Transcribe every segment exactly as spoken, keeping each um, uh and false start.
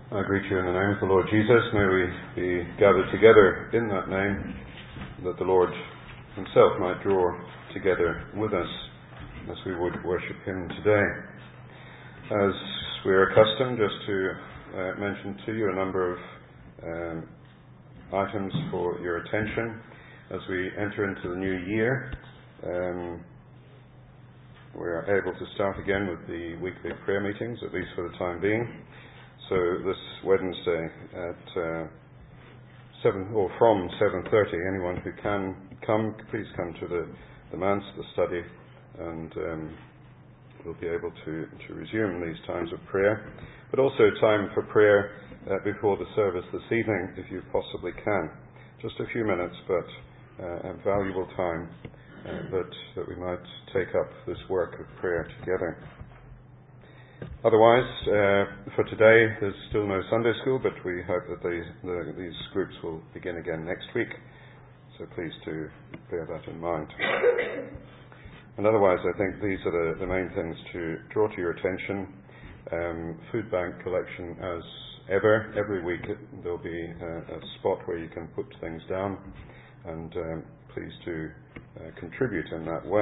I greet you in the name of the Lord Jesus. May we be gathered together in that name, that the Lord himself might draw together with us as we would worship him today. As we are accustomed, just to uh, mention to you a number of um, items for your attention as we enter into the new year. Um, we are able to start again with the weekly prayer meetings, at least for the time being. So this Wednesday at uh, seven or from seven thirty, anyone who can come, please come to the the manse, the study, and um, we'll be able to to resume these times of prayer. But also time for prayer uh, before the service this evening, if you possibly can. Just a few minutes, but uh, a valuable time uh, that that we might take up this work of prayer together. Otherwise, uh, for today, there's still no Sunday school, but we hope that these, the, these groups will begin again next week. So please do bear that in mind. And otherwise, I think these are the, the main things to draw to your attention. Um, food bank collection as ever. Every week there'll be a, a spot where you can put things down, and um, please do uh, contribute in that way.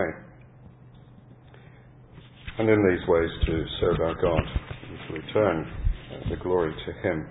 And in these ways to serve our God and to return uh, the glory to him.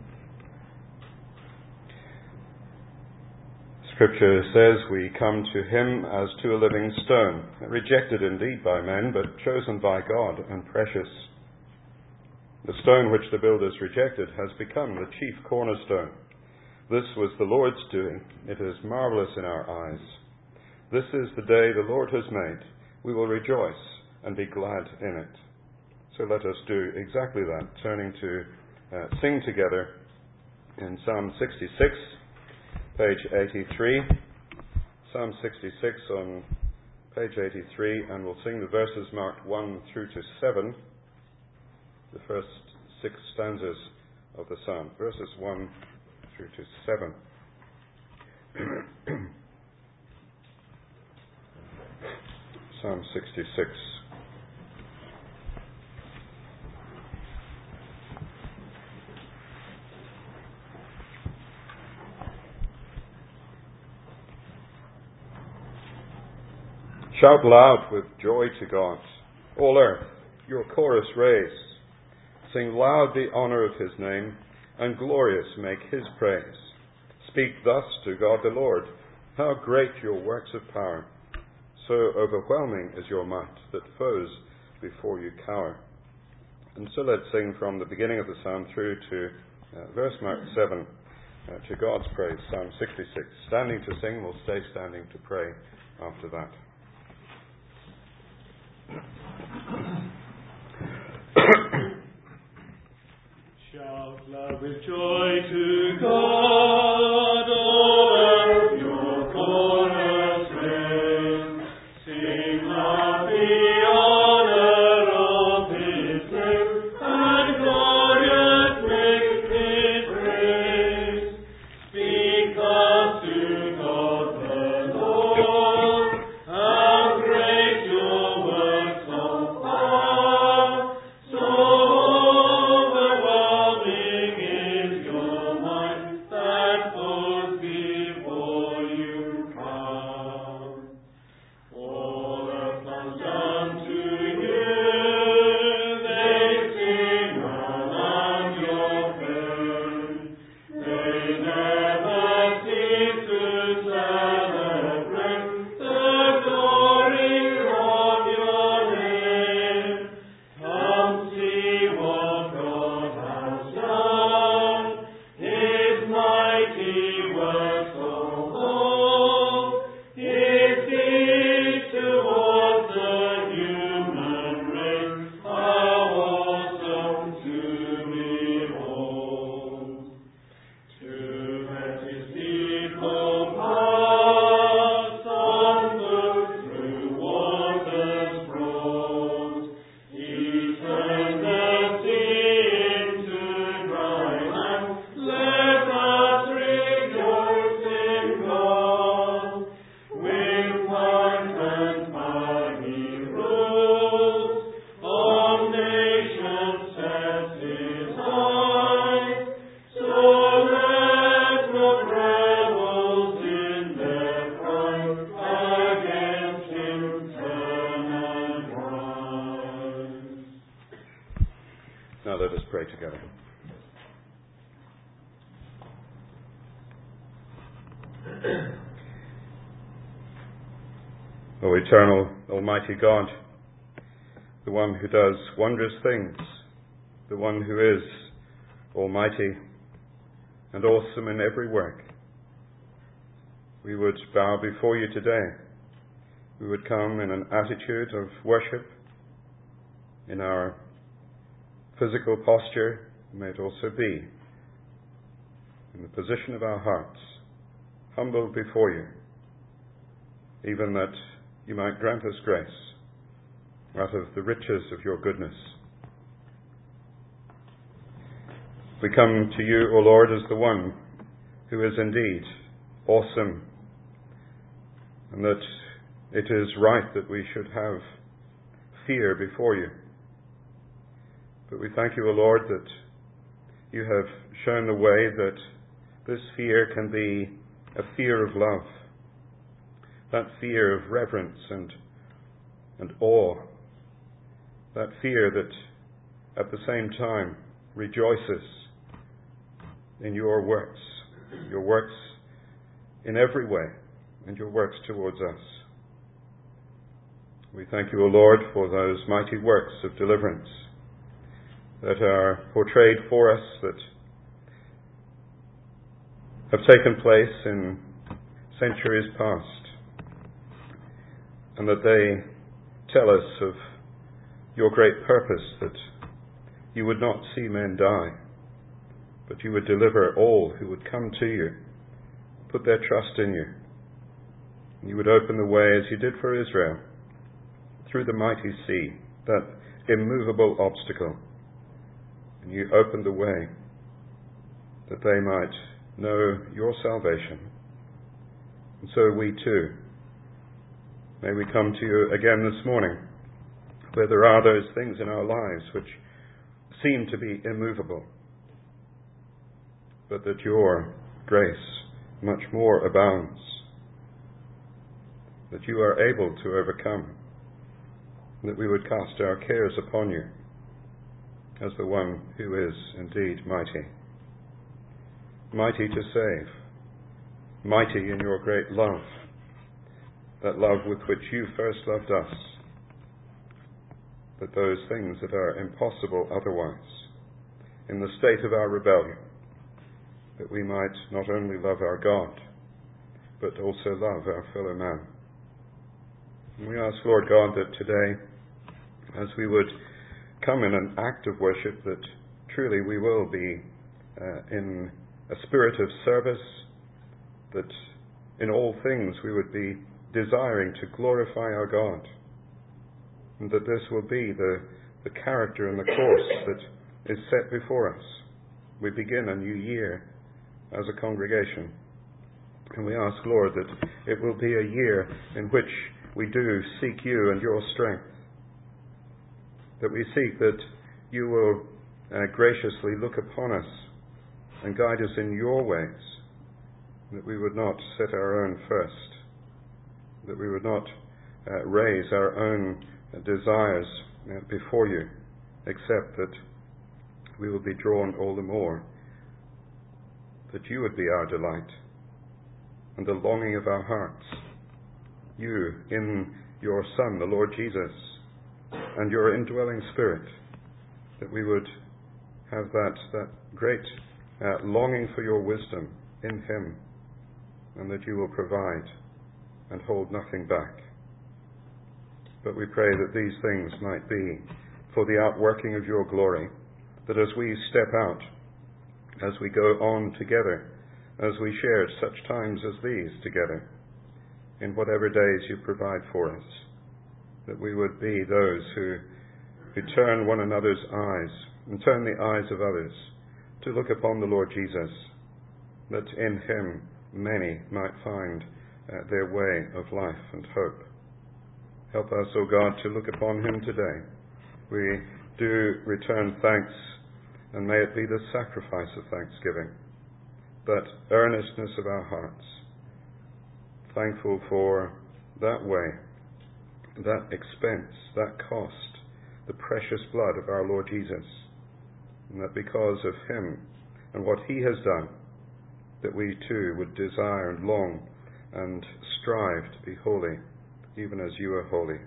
Scripture says we come to him as to a living stone, rejected indeed by men, but chosen by God and precious. The stone which the builders rejected has become the chief cornerstone. This was the Lord's doing. It is marvelous in our eyes. This is the day the Lord has made. We will rejoice and be glad in it. So let us do exactly that, turning to uh, sing together in Psalm sixty-six, page eighty-three. Psalm sixty-six on page eighty-three, and we'll sing the verses marked one through to seven, the first six stanzas of the psalm, verses one through to seven. Psalm sixty-six. Shout loud with joy to God, all earth, your chorus raise. Sing loud the honour of his name, and glorious make his praise. Speak thus to God the Lord, how great your works of power. So overwhelming is your might, that foes before you cower. And so let's sing from the beginning of the psalm through to uh, verse mark seven, uh, to God's praise, Psalm sixty-six. Standing to sing, we'll stay standing to pray after that. Shout loud with joy to God, all earth, your chorus raise. Sing loud the honour of his name, and glorious make his praise. Speak thus to God the Lord, how great your works of power, so overwhelming is your might, that together. O eternal, almighty God, the one who does wondrous things, the one who is almighty and awesome in every work, we would bow before you today. We would come in an attitude of worship. In our physical posture, may it also be in the position of our hearts, humbled before you, even that you might grant us grace out of the riches of your goodness. We come to you, O Lord, as the one who is indeed awesome, and that it is right that we should have fear before you. But we thank you, O Lord, that you have shown the way that this fear can be a fear of love, that fear of reverence and, and awe, that fear that at the same time rejoices in your works, your works in every way, and your works towards us. We thank you, O Lord, for those mighty works of deliverance that are portrayed for us, that have taken place in centuries past, and that they tell us of your great purpose, that you would not see men die, but you would deliver all who would come to you, put their trust in you. You would open the way, as you did for Israel, through the mighty sea, that immovable obstacle. And you opened the way that they might know your salvation. And so we too, may we come to you again this morning, where there are those things in our lives which seem to be immovable, but that your grace much more abounds, that you are able to overcome, that we would cast our cares upon you as the one who is indeed mighty. Mighty to save, mighty in your great love, that love with which you first loved us, that those things that are impossible otherwise, in the state of our rebellion, that we might not only love our God, but also love our fellow man. And we ask, Lord God, that today, as we would come in an act of worship, that truly we will be uh, in a spirit of service, that in all things we would be desiring to glorify our God, and that this will be the, the character and the course that is set before us. We begin a new year as a congregation, and we ask, Lord, that it will be a year in which we do seek you and your strength, that we seek that you will uh, graciously look upon us and guide us in your ways, that we would not set our own first, that we would not uh, raise our own uh, desires uh, before you, except that we will be drawn all the more, that you would be our delight and the longing of our hearts, you in your Son, the Lord Jesus, and your indwelling Spirit, that we would have that, that great uh, longing for your wisdom in him, and that you will provide and hold nothing back. But we pray that these things might be for the outworking of your glory, that as we step out, as we go on together, as we share such times as these together, in whatever days you provide for us, that we would be those who, who turn one another's eyes and turn the eyes of others to look upon the Lord Jesus, that in him many might find uh, their way of life and hope. Help us, O God, to look upon him today. We do return thanks, and may it be the sacrifice of thanksgiving, that earnestness of our hearts, thankful for that way, that expense, that cost, the precious blood of our Lord Jesus, and that because of him and what he has done, that we too would desire and long and strive to be holy, even as you are holy,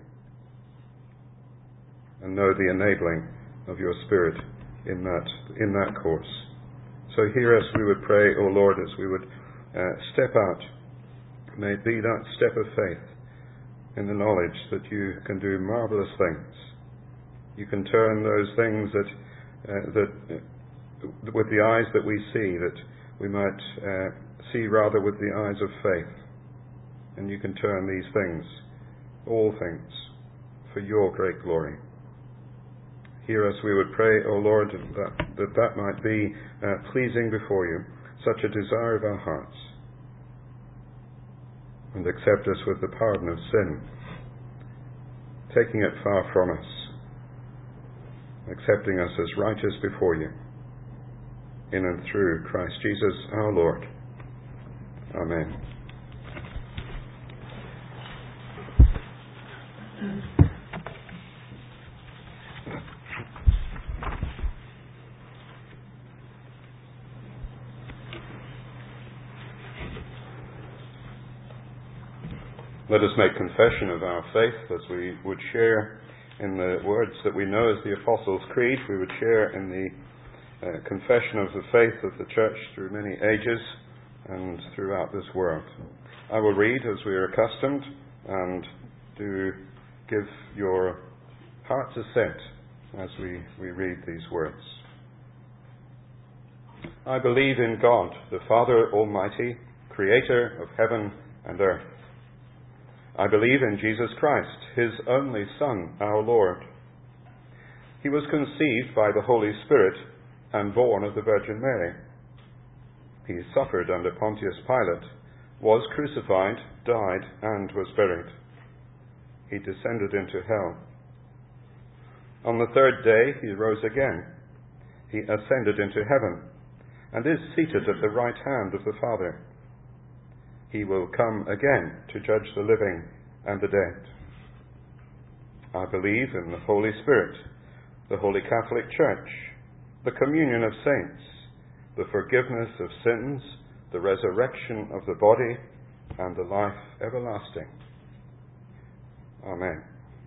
and know the enabling of your Spirit in that in that course. So hear us, we would pray, O Lord, as we would uh, step out. May it be that step of faith in the knowledge that you can do marvellous things. You can turn those things that uh, that uh, with the eyes that we see, that we might uh, see rather with the eyes of faith. And you can turn these things, all things, for your great glory. Hear us, we would pray, O Lord, that that, that might be uh, pleasing before you, such a desire of our hearts. And accept us with the pardon of sin, taking it far from us, accepting us as righteous before you, in and through Christ Jesus our Lord. Amen. Let us make confession of our faith as we would share in the words that we know as the Apostles' Creed. We would share in the uh, confession of the faith of the Church through many ages and throughout this world. I will read as we are accustomed, and do give your heart's assent as we, we read these words. I believe in God, the Father Almighty, Creator of heaven and earth. I believe in Jesus Christ, his only Son, our Lord. He was conceived by the Holy Spirit and born of the Virgin Mary. He suffered under Pontius Pilate, was crucified, died, and was buried. He descended into hell. On the third day he rose again. He ascended into heaven, and is seated at the right hand of the Father. He will come again to judge the living and the dead. I believe in the Holy Spirit, the Holy Catholic Church, the communion of saints, the forgiveness of sins, the resurrection of the body, and the life everlasting. Amen.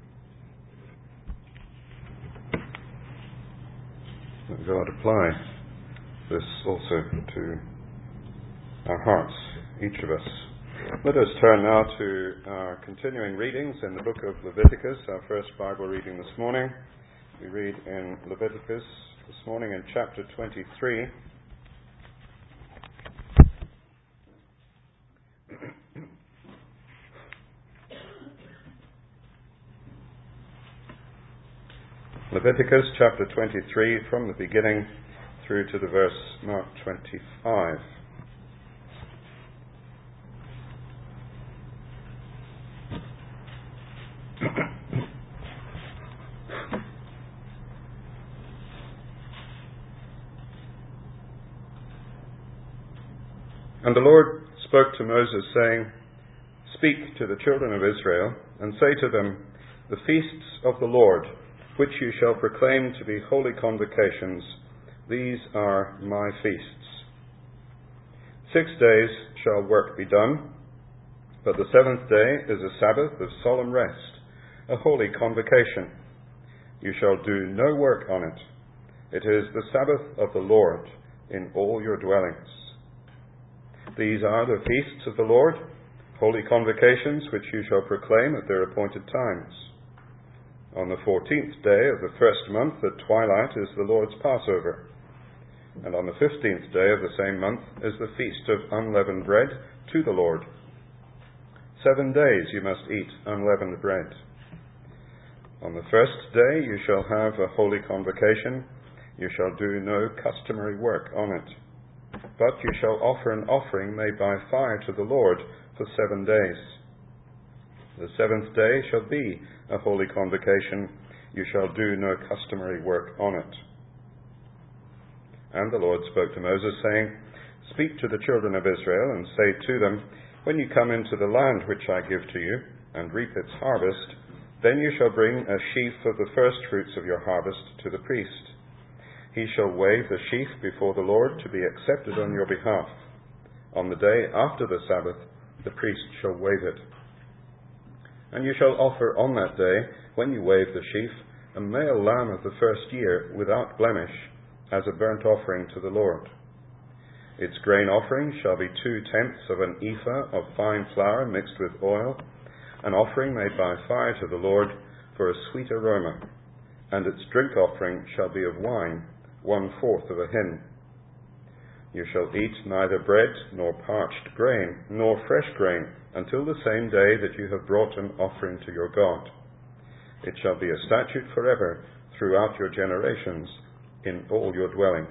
Let God apply this also to our hearts, each of us. Let us turn now to our continuing readings in the book of Leviticus, our first Bible reading this morning. We read in Leviticus this morning in chapter twenty-three. Leviticus chapter twenty-three, from the beginning through to the verse mark twenty-five. And the Lord spoke to Moses, saying, Speak to the children of Israel, and say to them, The feasts of the Lord, which you shall proclaim to be holy convocations, these are my feasts. Six days shall work be done, but the seventh day is a Sabbath of solemn rest, a holy convocation. You shall do no work on it. It is the Sabbath of the Lord in all your dwellings. These are the feasts of the Lord, holy convocations which you shall proclaim at their appointed times. On the fourteenth day of the first month at twilight is the Lord's Passover, and on the fifteenth day of the same month is the feast of unleavened bread to the Lord. Seven days you must eat unleavened bread. On the first day you shall have a holy convocation. You shall do no customary work on it. But you shall offer an offering made by fire to the Lord for seven days. The seventh day shall be a holy convocation. You shall do no customary work on it. And the Lord spoke to Moses, saying, Speak to the children of Israel, and say to them, When you come into the land which I give to you, and reap its harvest, then you shall bring a sheaf of the first fruits of your harvest to the priest. he shall wave the sheaf before the Lord to be accepted on your behalf. On the day after the Sabbath, the priest shall wave it. And you shall offer on that day, when you wave the sheaf, a male lamb of the first year without blemish, as a burnt offering to the Lord. Its grain offering shall be two-tenths of an ephah of fine flour mixed with oil, an offering made by fire to the Lord for a sweet aroma. And its drink offering shall be of wine, one-fourth of a hin. You shall eat neither bread nor parched grain, nor fresh grain, until the same day that you have brought an offering to your God. It shall be a statute forever throughout your generations in all your dwellings.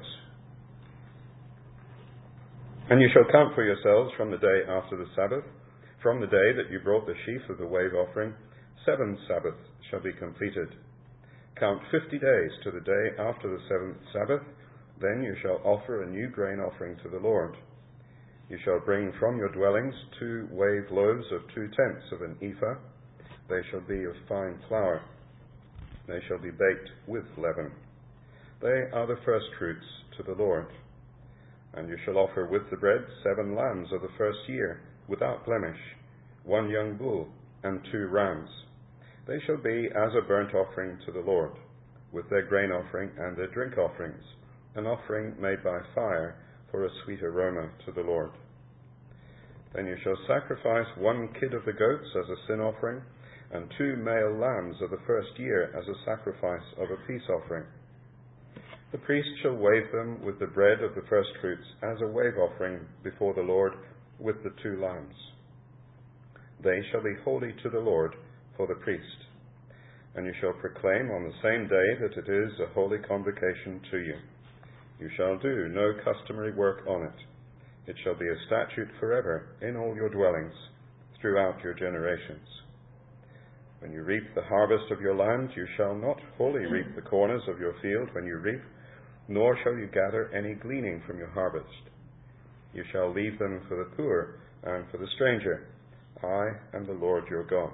And you shall count for yourselves from the day after the Sabbath, from the day that you brought the sheaf of the wave offering, seven Sabbaths shall be completed. Count fifty days to the day after the seventh Sabbath, then you shall offer a new grain offering to the Lord. You shall bring from your dwellings two wave loaves of two-tenths of an ephah. They shall be of fine flour. They shall be baked with leaven. They are the first fruits to the Lord. And you shall offer with the bread seven lambs of the first year, without blemish, one young bull, and two rams. They shall be as a burnt offering to the Lord, with their grain offering and their drink offerings, an offering made by fire for a sweet aroma to the Lord. Then you shall sacrifice one kid of the goats as a sin offering, and two male lambs of the first year as a sacrifice of a peace offering. The priest shall wave them with the bread of the first fruits as a wave offering before the Lord with the two lambs. They shall be holy to the Lord for the priest. And you shall proclaim on the same day that it is a holy convocation to you. You shall do no customary work on it. It shall be a statute forever in all your dwellings throughout your generations. When you reap the harvest of your land, you shall not wholly reap the corners of your field when you reap, nor shall you gather any gleaning from your harvest. You shall leave them for the poor and for the stranger. I am the Lord your God.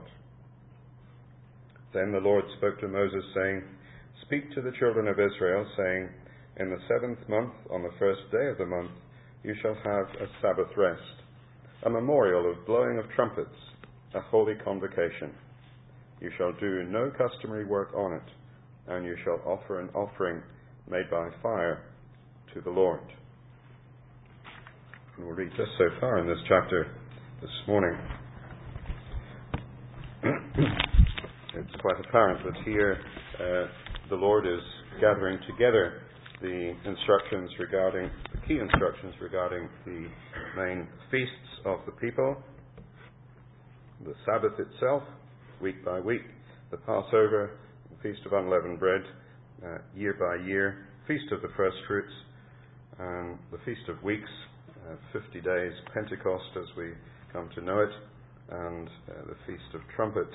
Then the Lord spoke to Moses, saying, Speak to the children of Israel, saying, In the seventh month, on the first day of the month, you shall have a Sabbath rest, a memorial of blowing of trumpets, a holy convocation. You shall do no customary work on it, and you shall offer an offering made by fire to the Lord. And we'll read just so far in this chapter this morning. It's quite apparent that here uh, the Lord is gathering together the instructions regarding, the key instructions regarding the main feasts of the people, the Sabbath itself, week by week, the Passover, the Feast of Unleavened Bread, uh, year by year, Feast of the First Fruits, and the Feast of Weeks, uh, fifty days, Pentecost as we come to know it, and uh, the Feast of Trumpets.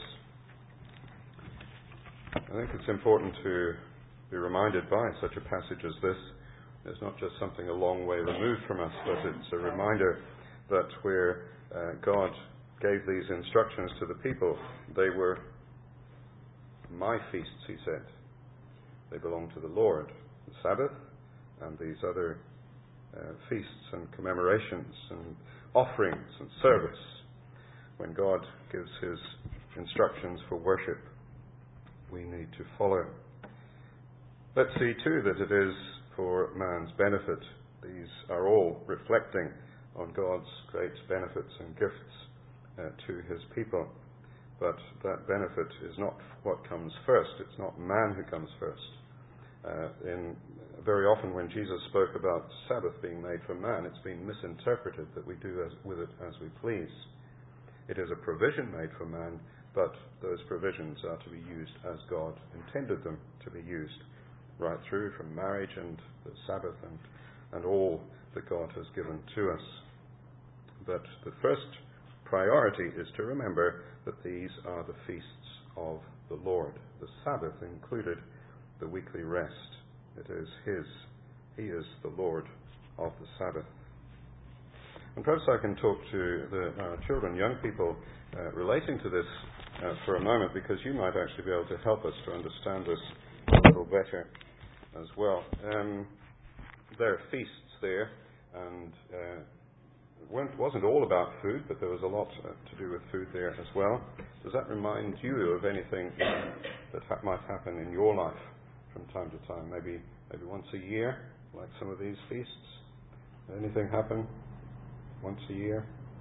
I think it's important to be reminded by such a passage as this. It's not just something a long way removed from us, but it's a reminder that where uh, God gave these instructions to the people, they were my feasts, he said. They belong to the Lord. The Sabbath and these other uh, feasts and commemorations and offerings and service. When God gives his instructions for worship, we need to follow. Let's see too that it is for man's benefit. These are all reflecting on God's great benefits and gifts uh, to his people. But that benefit is not what comes first. It's not man who comes first. Uh, in very often when Jesus spoke about Sabbath being made for man, it's been misinterpreted that we do as, with it as we please. It is a provision made for man, but those provisions are to be used as God intended them to be used, right through from marriage and the Sabbath and, and all that God has given to us. But the first priority is to remember that these are the feasts of the Lord. The Sabbath included the weekly rest. It is his. He is the Lord of the Sabbath. And perhaps I can talk to the uh, children, young people, uh, relating to this uh, for a moment, because you might actually be able to help us to understand this a little better. as well. Um, there are feasts there, and uh, it wasn't all about food, but there was a lot uh, to do with food there as well. Does that remind you of anything uh, that ha- might happen in your life from time to time? Maybe maybe once a year, like some of these feasts? Anything happen once a year?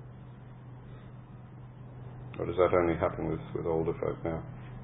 Or does that only happen with, with older folk now?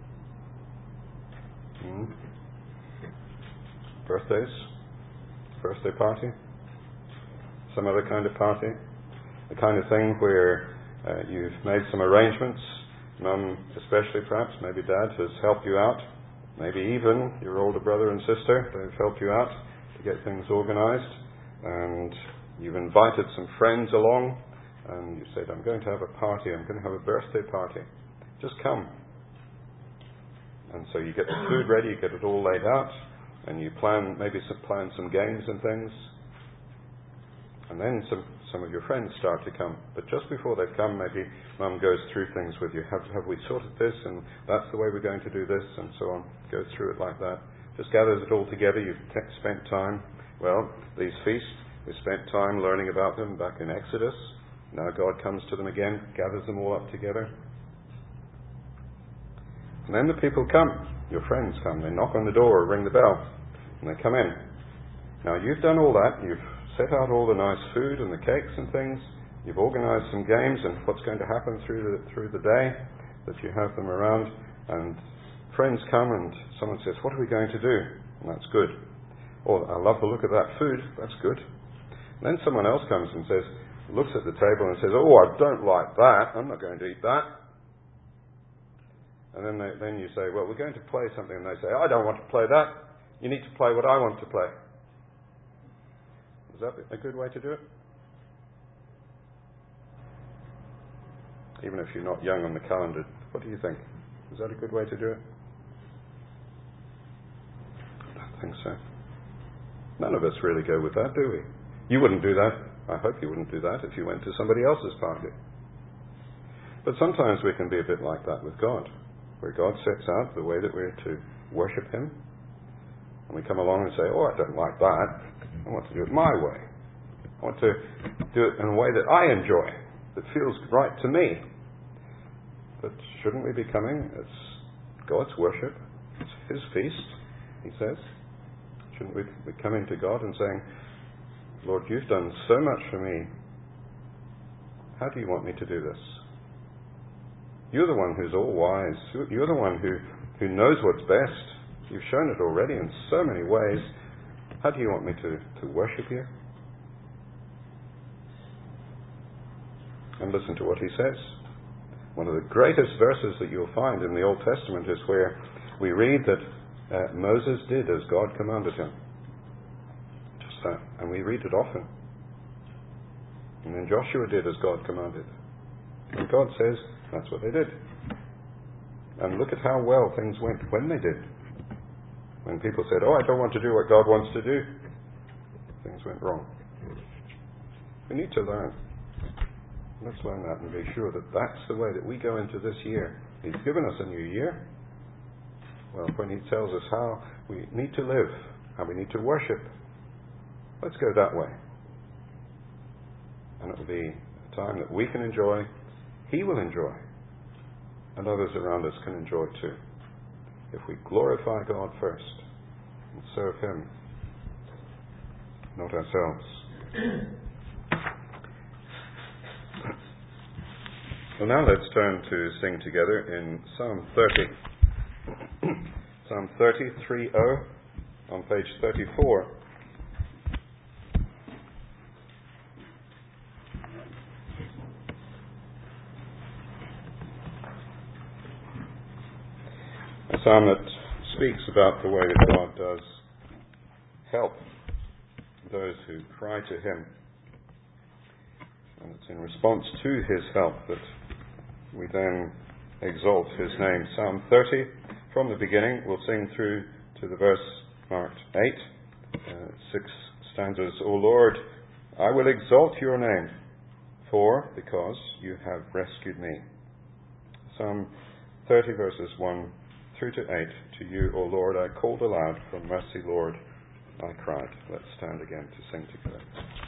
Hmm? Birthdays? Birthday party? Some other kind of party? The kind of thing where uh, you've made some arrangements, Mum especially perhaps, maybe Dad has helped you out, maybe even your older brother and sister, they've helped you out to get things organised, and you've invited some friends along, and you said, I'm going to have a party, I'm going to have a birthday party, just come. And so you get the food ready, you get it all laid out, and you plan, maybe some, plan some games and things, and then some, some of your friends start to come. But just before they come, maybe Mum goes through things with you. Have, have we sorted this? And that's the way we're going to do this, and so on. Go through it like that. Just gathers it all together. You've t- spent time. Well, these feasts, we spent time learning about them back in Exodus. Now God comes to them again, gathers them all up together. And then the people come. Your friends come. They knock on the door or ring the bell, and they come in. Now you've done all that. You've set out all the nice food and the cakes and things. You've organised some games and what's going to happen through the through the day, that you have them around. And friends come and someone says, what are we going to do? And that's good. Or, I love the look of that food. That's good. And then someone else comes and says, looks at the table and says, oh, I don't like that. I'm not going to eat that. And then they, then you say, well, we're going to play something. And they say, I don't want to play that. You need to play what I want to play. Is that a good way to do it? Even if you're not young on the calendar, what do you think? Is that a good way to do it? I don't think so. None of us really go with that, do we? You wouldn't do that. I hope you wouldn't do that if you went to somebody else's party. But sometimes we can be a bit like that with God, where God sets out the way that we're to worship Him, and we come along and say, oh, I don't like that. I want to do it my way. I want to do it in a way that I enjoy, that feels right to me. But shouldn't we be coming? It's God's worship. It's His feast, He says. Shouldn't we be coming to God and saying, Lord, you've done so much for me. How do you want me to do this? You're the one who's all wise. You're the one who, who knows what's best. You've shown it already in so many ways. How do you want me to, to worship you? And listen to what He says. One of the greatest verses that you'll find in the Old Testament is where we read that uh, Moses did as God commanded him. Just that. And we read it often. And then Joshua did as God commanded. And God says that's what they did. And look at how well things went when they did. When people said, oh, I don't want to do what God wants to do, things went wrong. We need to learn. Let's learn that and be sure that that's the way that we go into this year. He's given us a new year. Well, when He tells us how we need to live, how we need to worship, let's go that way. And it will be a time that we can enjoy, He will enjoy, and others around us can enjoy too. If we glorify God first and serve Him, not ourselves. Well, now let's turn to sing together in Psalm thirty. Psalm thirty, three oh, on page thirty-four. A psalm that speaks about the way that God does help those who cry to Him. And it's in response to His help that we then exalt His name. Psalm thirty, from the beginning, we'll sing through to the verse marked eight, uh, six stanzas. O Lord, I will exalt your name, for because you have rescued me. Psalm thirty, verses one through to eight. To you, O Lord, I called aloud for mercy, Lord. I cried. Let's stand again to sing together.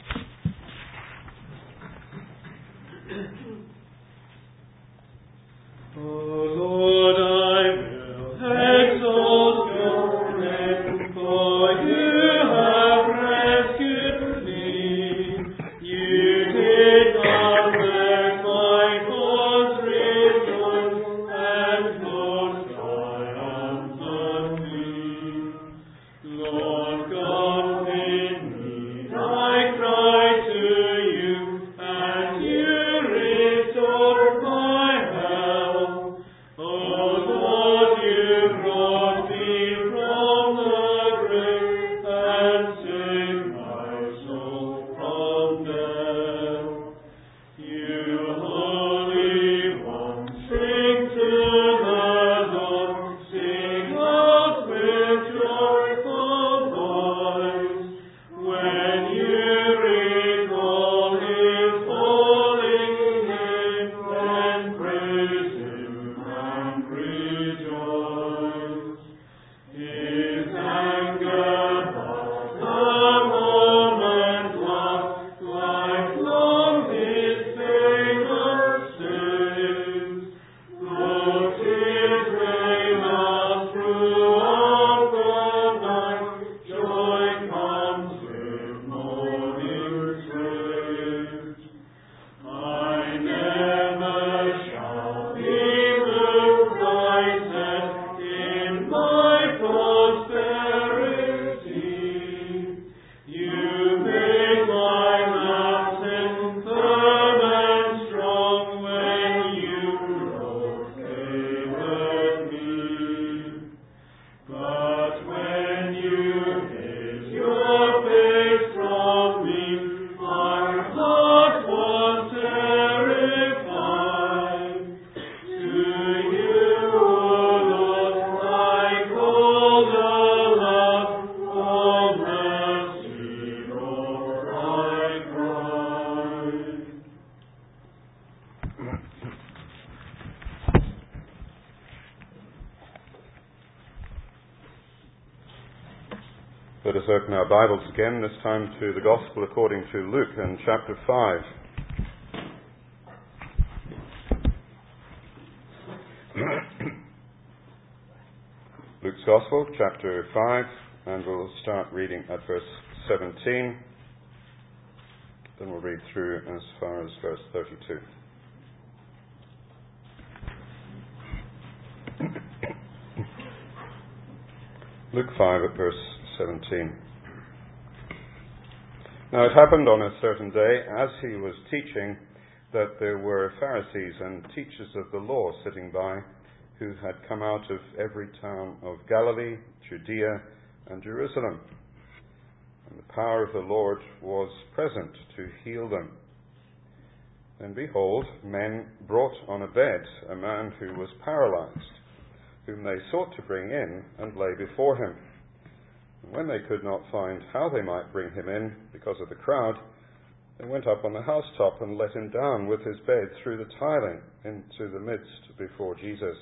O Lord, I will exalt your name, for you have rescued me. You did not let my cause rejoice, and your triumph unclean. Lord God, in need I cry to you, and you restore my health. O Lord, you brought me from the grave, and saved my soul from death. You Holy One, sing to the Lord, sing out with joyful voice, when you recall his holy name, and praise him and rejoice. His anger but a moment lasts, lifelong his famous sins. Though tears may last throughout the night, joy comes with morning straight. I never shall be moved, I said, in my prosperity. You make my mountain firm and strong when you Lord favored me. But when you hid your face from me, my heart was terrified. To you, O Lord, I called aloud, for mercy, Lord, I cried. Let us open our Bibles again, this time to the Gospel according to Luke in chapter five. Luke's Gospel, chapter five, and we'll start reading at verse seventeen. Then we'll read through as far as verse thirty-two. Luke five at verse seventeen. Now it happened on a certain day, as he was teaching, that there were Pharisees and teachers of the law sitting by, who had come out of every town of Galilee, Judea, and Jerusalem. And the power of the Lord was present to heal them. And behold, men brought on a bed a man who was paralyzed, whom they sought to bring in and lay before him. And when they could not find how they might bring him in because of the crowd, they went up on the housetop and let him down with his bed through the tiling into the midst before Jesus.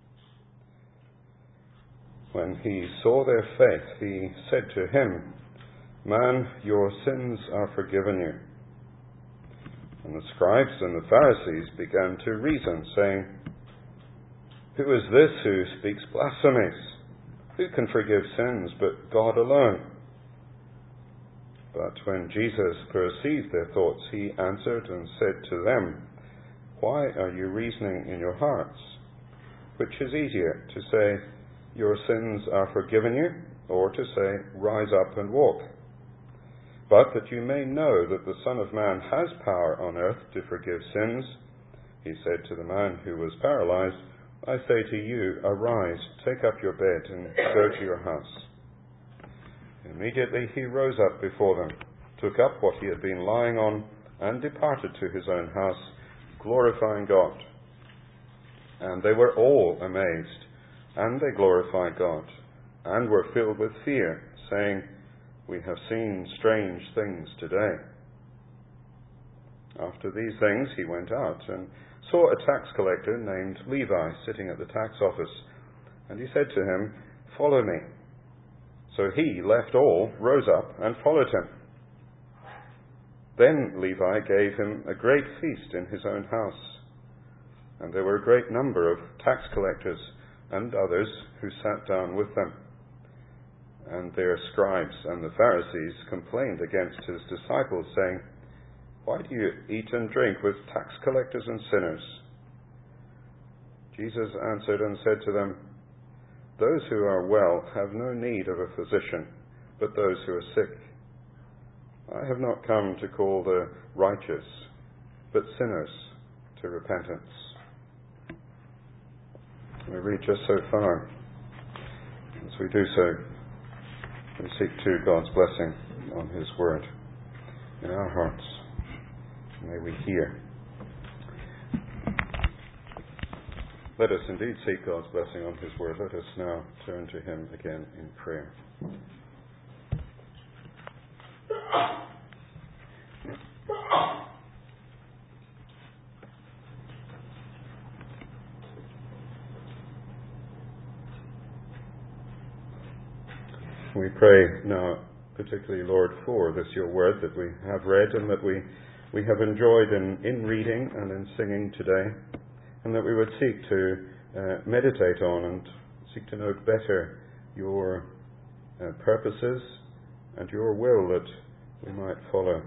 When he saw their faith, he said to him, "Man, your sins are forgiven you." And the scribes and the Pharisees began to reason, saying, "Who is this who speaks blasphemies? Who can forgive sins but God alone?" But when Jesus perceived their thoughts, he answered and said to them, "Why are you reasoning in your hearts? Which is easier, to say, 'Your sins are forgiven you,' or to say, 'Rise up and walk'? But that you may know that the Son of Man has power on earth to forgive sins," he said to the man who was paralyzed, "I say to you, arise, take up your bed, and go to your house." Immediately he rose up before them, took up what he had been lying on, and departed to his own house, glorifying God. And they were all amazed, and they glorified God, and were filled with fear, saying, "We have seen strange things today." After these things he went out and saw a tax collector named Levi sitting at the tax office, and he said to him, "Follow me." So he left all, rose up, and followed him. Then Levi gave him a great feast in his own house, and there were a great number of tax collectors and others who sat down with them. And their scribes and the Pharisees complained against his disciples, saying, "Why do you eat and drink with tax collectors and sinners?" Jesus answered and said to them, "Those who are well have no need of a physician, but those who are sick. I have not come to call the righteous, but sinners to repentance." We read just so far. As we do so, we seek to God's blessing on His word in our hearts. May we hear. Let us indeed seek God's blessing on His word. Let us now turn to Him again in prayer. We pray now, particularly, Lord, for this your word that we have read and that we, we have enjoyed in, in reading and in singing today, and that we would seek to uh, meditate on and seek to know better your uh, purposes and your will that we might follow.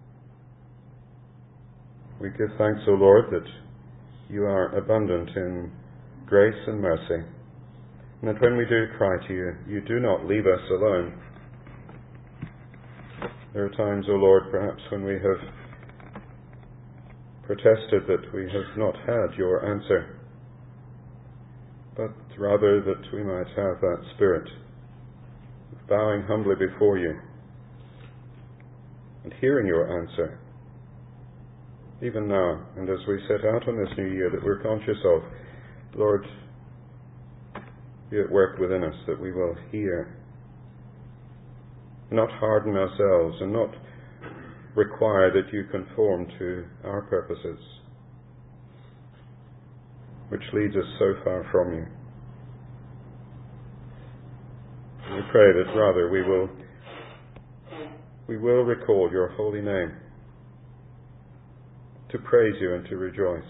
We give thanks, O Lord, that you are abundant in grace and mercy, and that when we do cry to you, you do not leave us alone. There are times, O Lord, perhaps when we have protested that we have not had your answer, but rather that we might have that spirit of bowing humbly before you and hearing your answer, even now, and as we set out on this new year, that we're conscious of, Lord, be at work within us, that we will hear, not harden ourselves, and not require that you conform to our purposes, which leads us so far from you. We pray that rather we will we will recall your holy name, to praise you and to rejoice,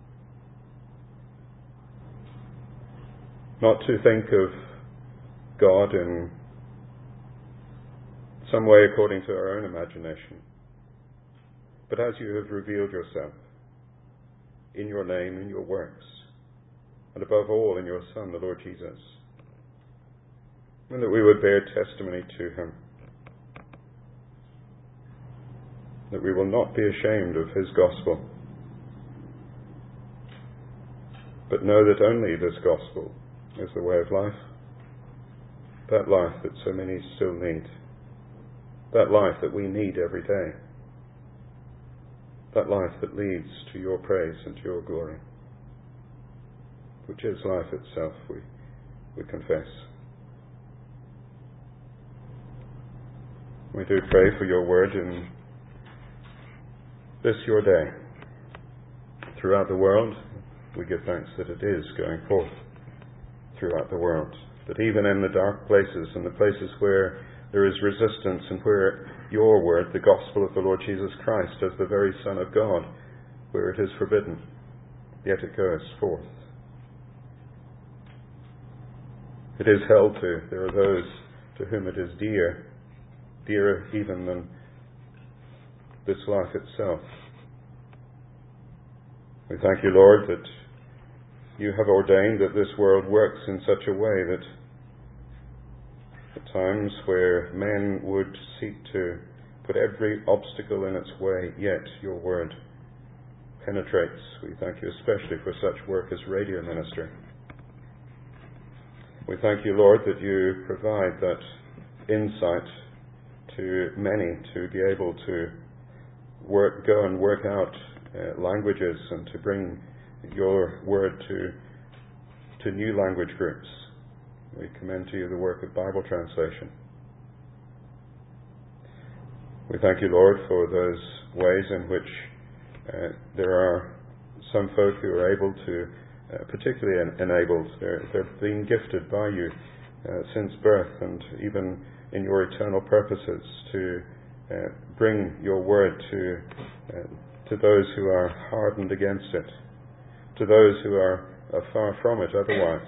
not to think of God in some way according to our own imagination, but as you have revealed yourself in your name, in your works, and above all in your Son, the Lord Jesus, and that we would bear testimony to him, that we will not be ashamed of his gospel, but know that only this gospel is the way of life, that life that so many still need, that life that we need every day, that life that leads to your praise and to your glory, which is life itself, we, we confess. We do pray for your word in this your day. Throughout the world, we give thanks that it is going forth throughout the world, that even in the dark places and the places where there is resistance and where your word, the gospel of the Lord Jesus Christ, as the very Son of God, where it is forbidden, yet it goes forth. It is held to. There are those to whom it is dear, dearer even than this life itself. We thank you, Lord, that you have ordained that this world works in such a way that at times where men would seek to put every obstacle in its way, yet your word penetrates. We thank you especially for such work as radio ministry. We thank you, Lord, that you provide that insight to many to be able to work, go and work out uh, languages and to bring your word to to new language groups. We commend to you the work of Bible translation. We thank you, Lord, for those ways in which uh, there are some folk who are able to, uh, particularly en- enabled, they're, they're being gifted by you uh, since birth, and even in your eternal purposes to uh, bring your word to uh, to those who are hardened against it, to those who are uh, far from it otherwise.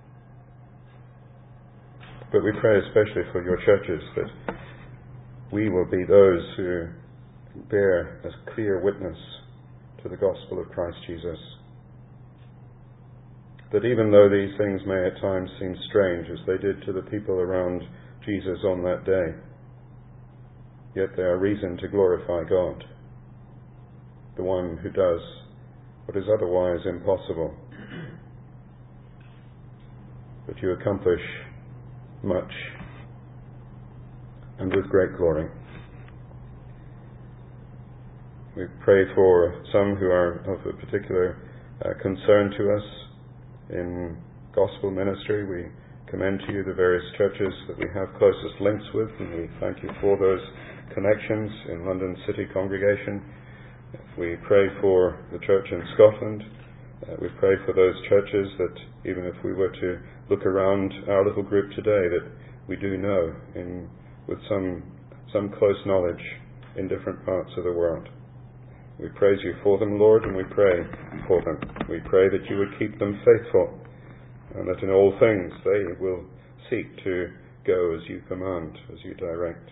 But we pray especially for your churches, that we will be those who bear a clear witness to the gospel of Christ Jesus. That even though these things may at times seem strange, as they did to the people around Jesus on that day, yet they are reason to glorify God, the one who does what is otherwise impossible. That you accomplish much, and with great glory. We pray for some who are of a particular uh, concern to us in gospel ministry. We commend to you the various churches that we have closest links with, and we thank you for those connections in London City Congregation. We pray for the church in Scotland. Uh, we pray for those churches that even if we were to look around our little group today, that we do know in with some some close knowledge in different parts of the world. We praise you for them, Lord, and we pray for them. We pray that you would keep them faithful, and that in all things they will seek to go as you command, as you direct.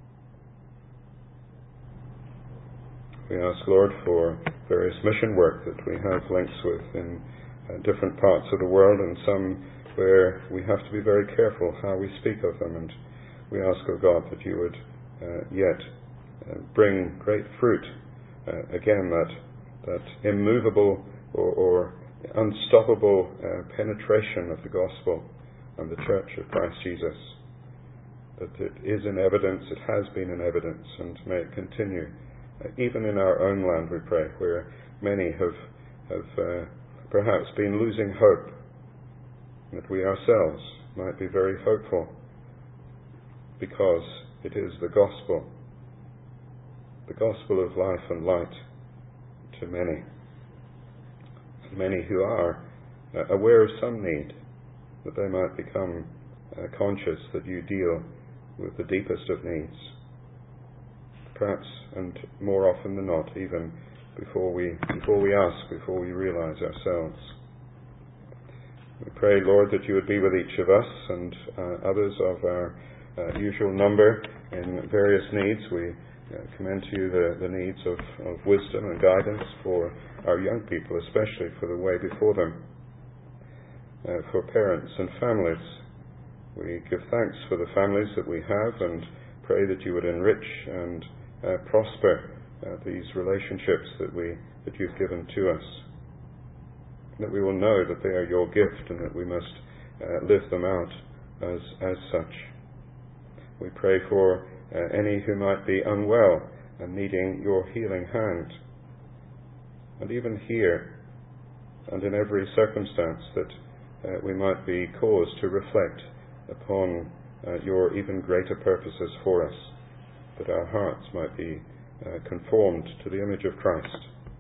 We ask, Lord, for various mission work that we have links with in uh, different parts of the world, and some where we have to be very careful how we speak of them. And we ask, O God, that you would uh, yet uh, bring great fruit. Uh, again, that that immovable or, or unstoppable uh, penetration of the gospel and the church of Christ Jesus. That it is in evidence, it has been in evidence, and may it continue. Uh, even in our own land, we pray, where many have, have uh, perhaps been losing hope, that we ourselves might be very hopeful, because it is the gospel, the gospel of life and light to many, and many who are uh, aware of some need, that they might become uh, conscious that you deal with the deepest of needs, perhaps and more often than not, even before we before we ask, before we realize ourselves. We pray, Lord, that you would be with each of us and uh, others of our uh, usual number in various needs. We uh, commend to you the, the needs of, of wisdom and guidance for our young people, especially for the way before them, uh, for parents and families. We give thanks for the families that we have and pray that you would enrich and uh, prosper uh, these relationships that we that you've given to us. That we will know that they are your gift and that we must uh, live them out as as such. We pray for uh, any who might be unwell and needing your healing hand. And even here and in every circumstance, that uh, we might be caused to reflect upon uh, your even greater purposes for us, that our hearts might be uh, conformed to the image of Christ.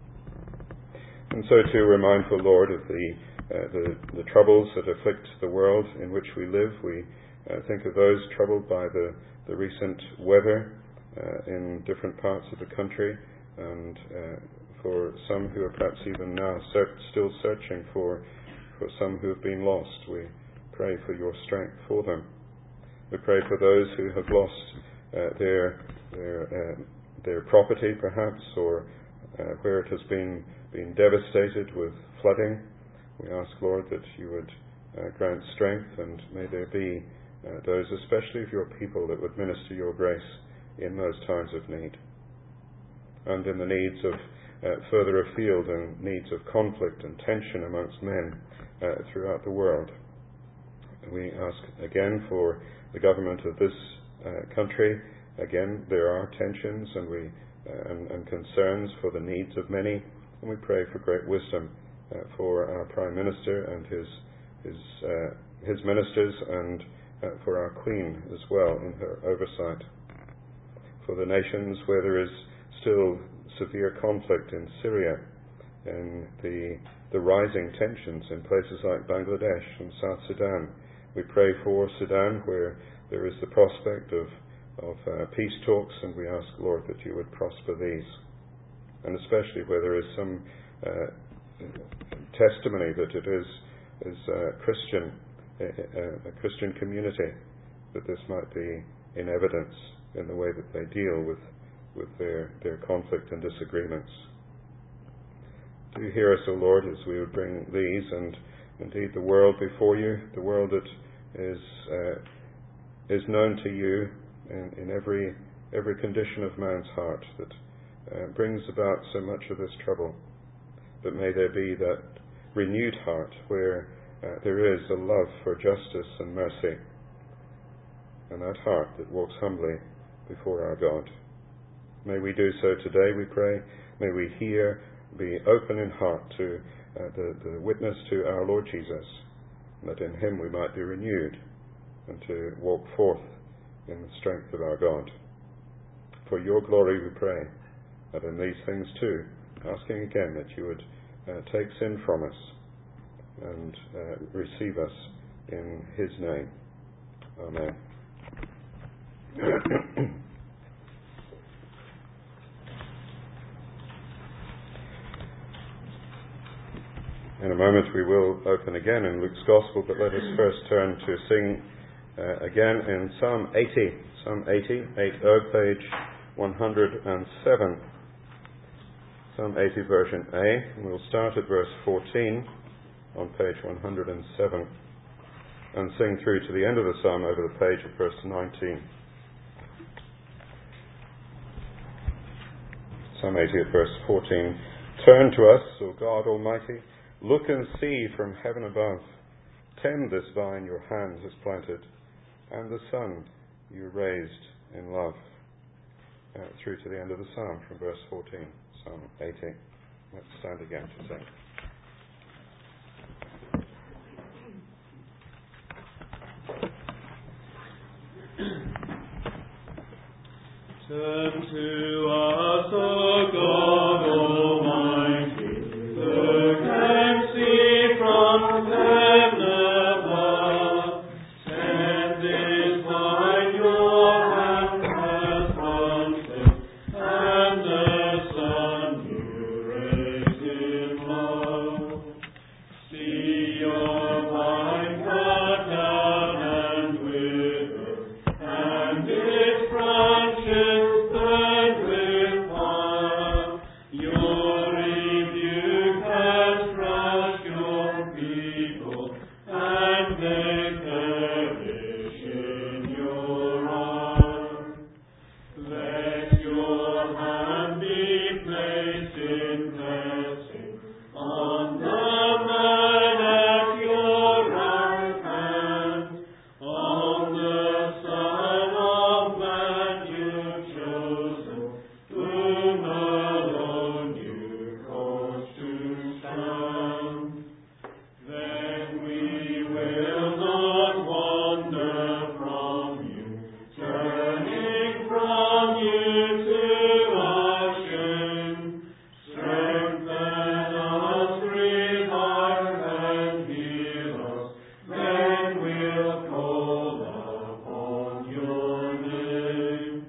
And so too we're mindful, Lord, of the, uh, the the troubles that afflict the world in which we live. We uh, think of those troubled by the, the recent weather uh, in different parts of the country, and uh, for some who are perhaps even now ser- still searching for, for some who have been lost. We pray for your strength for them. We pray for those who have lost uh, their their uh, their property, perhaps, or uh, where it has been been devastated with flooding. We ask, Lord, that you would uh, grant strength, and may there be uh, those, especially of your people, that would minister your grace in those times of need, and in the needs of uh, further afield, and needs of conflict and tension amongst men uh, throughout the world. We ask again for the government of this uh, country. Again, there are tensions and we uh, and, and concerns for the needs of many, and we pray for great wisdom uh, for our Prime Minister and his his uh, his ministers, and uh, for our Queen as well in her oversight. For the nations where there is still severe conflict in Syria, and the the rising tensions in places like Bangladesh and South Sudan, we pray for Sudan, where there is the prospect of, of uh, peace talks, and we ask, Lord, that you would prosper these. And especially where there is some uh, testimony that it is, is uh, Christian, a, a Christian community, that this might be in evidence in the way that they deal with, with their, their conflict and disagreements. Do you hear us, O Lord, as we would bring these and indeed the world before you, the world that is uh, is known to you in, in every every condition of man's heart, that uh, brings about so much of this trouble. But may there be that renewed heart where uh, there is a love for justice and mercy, and that heart that walks humbly before our God. May we do so today, we pray. May we hear, be open in heart to uh, the, the witness to our Lord Jesus, that in him we might be renewed and to walk forth in the strength of our God. For your glory we pray, that in these things too, asking again that you would uh, take sin from us and uh, receive us in his name. Amen. In a moment we will open again in Luke's Gospel, but let us first turn to sing uh, again in Psalm eighty. Psalm eighty, eighty, page one hundred seven. Psalm eighty, version A. And we'll start at verse fourteen on page one hundred seven and sing through to the end of the psalm over the page at verse nineteen. Psalm eighty at verse fourteen. Turn to us, O God Almighty. Look and see from heaven above. Tend this vine your hand has planted, and the son you raised in love. Uh, through to the end of the psalm from verse fourteen, Psalm eighty. Let's stand again to sing. Turn to us, O God Almighty. Look and see from heaven above. Tend this vine your hand has planted, and the son you raised in love. See your vine cut down and wither, and its branches burned with fire. Your rebuke has crushed your people, and they perish in your arm. Let your hand be placed in blessing on the man at your right hand, on the Son of Man you've chosen, whom alone you cause to stand. Then we will not wander from you, turning from you to our shame. Strengthen us, revive and heal us, then we'll call upon your name.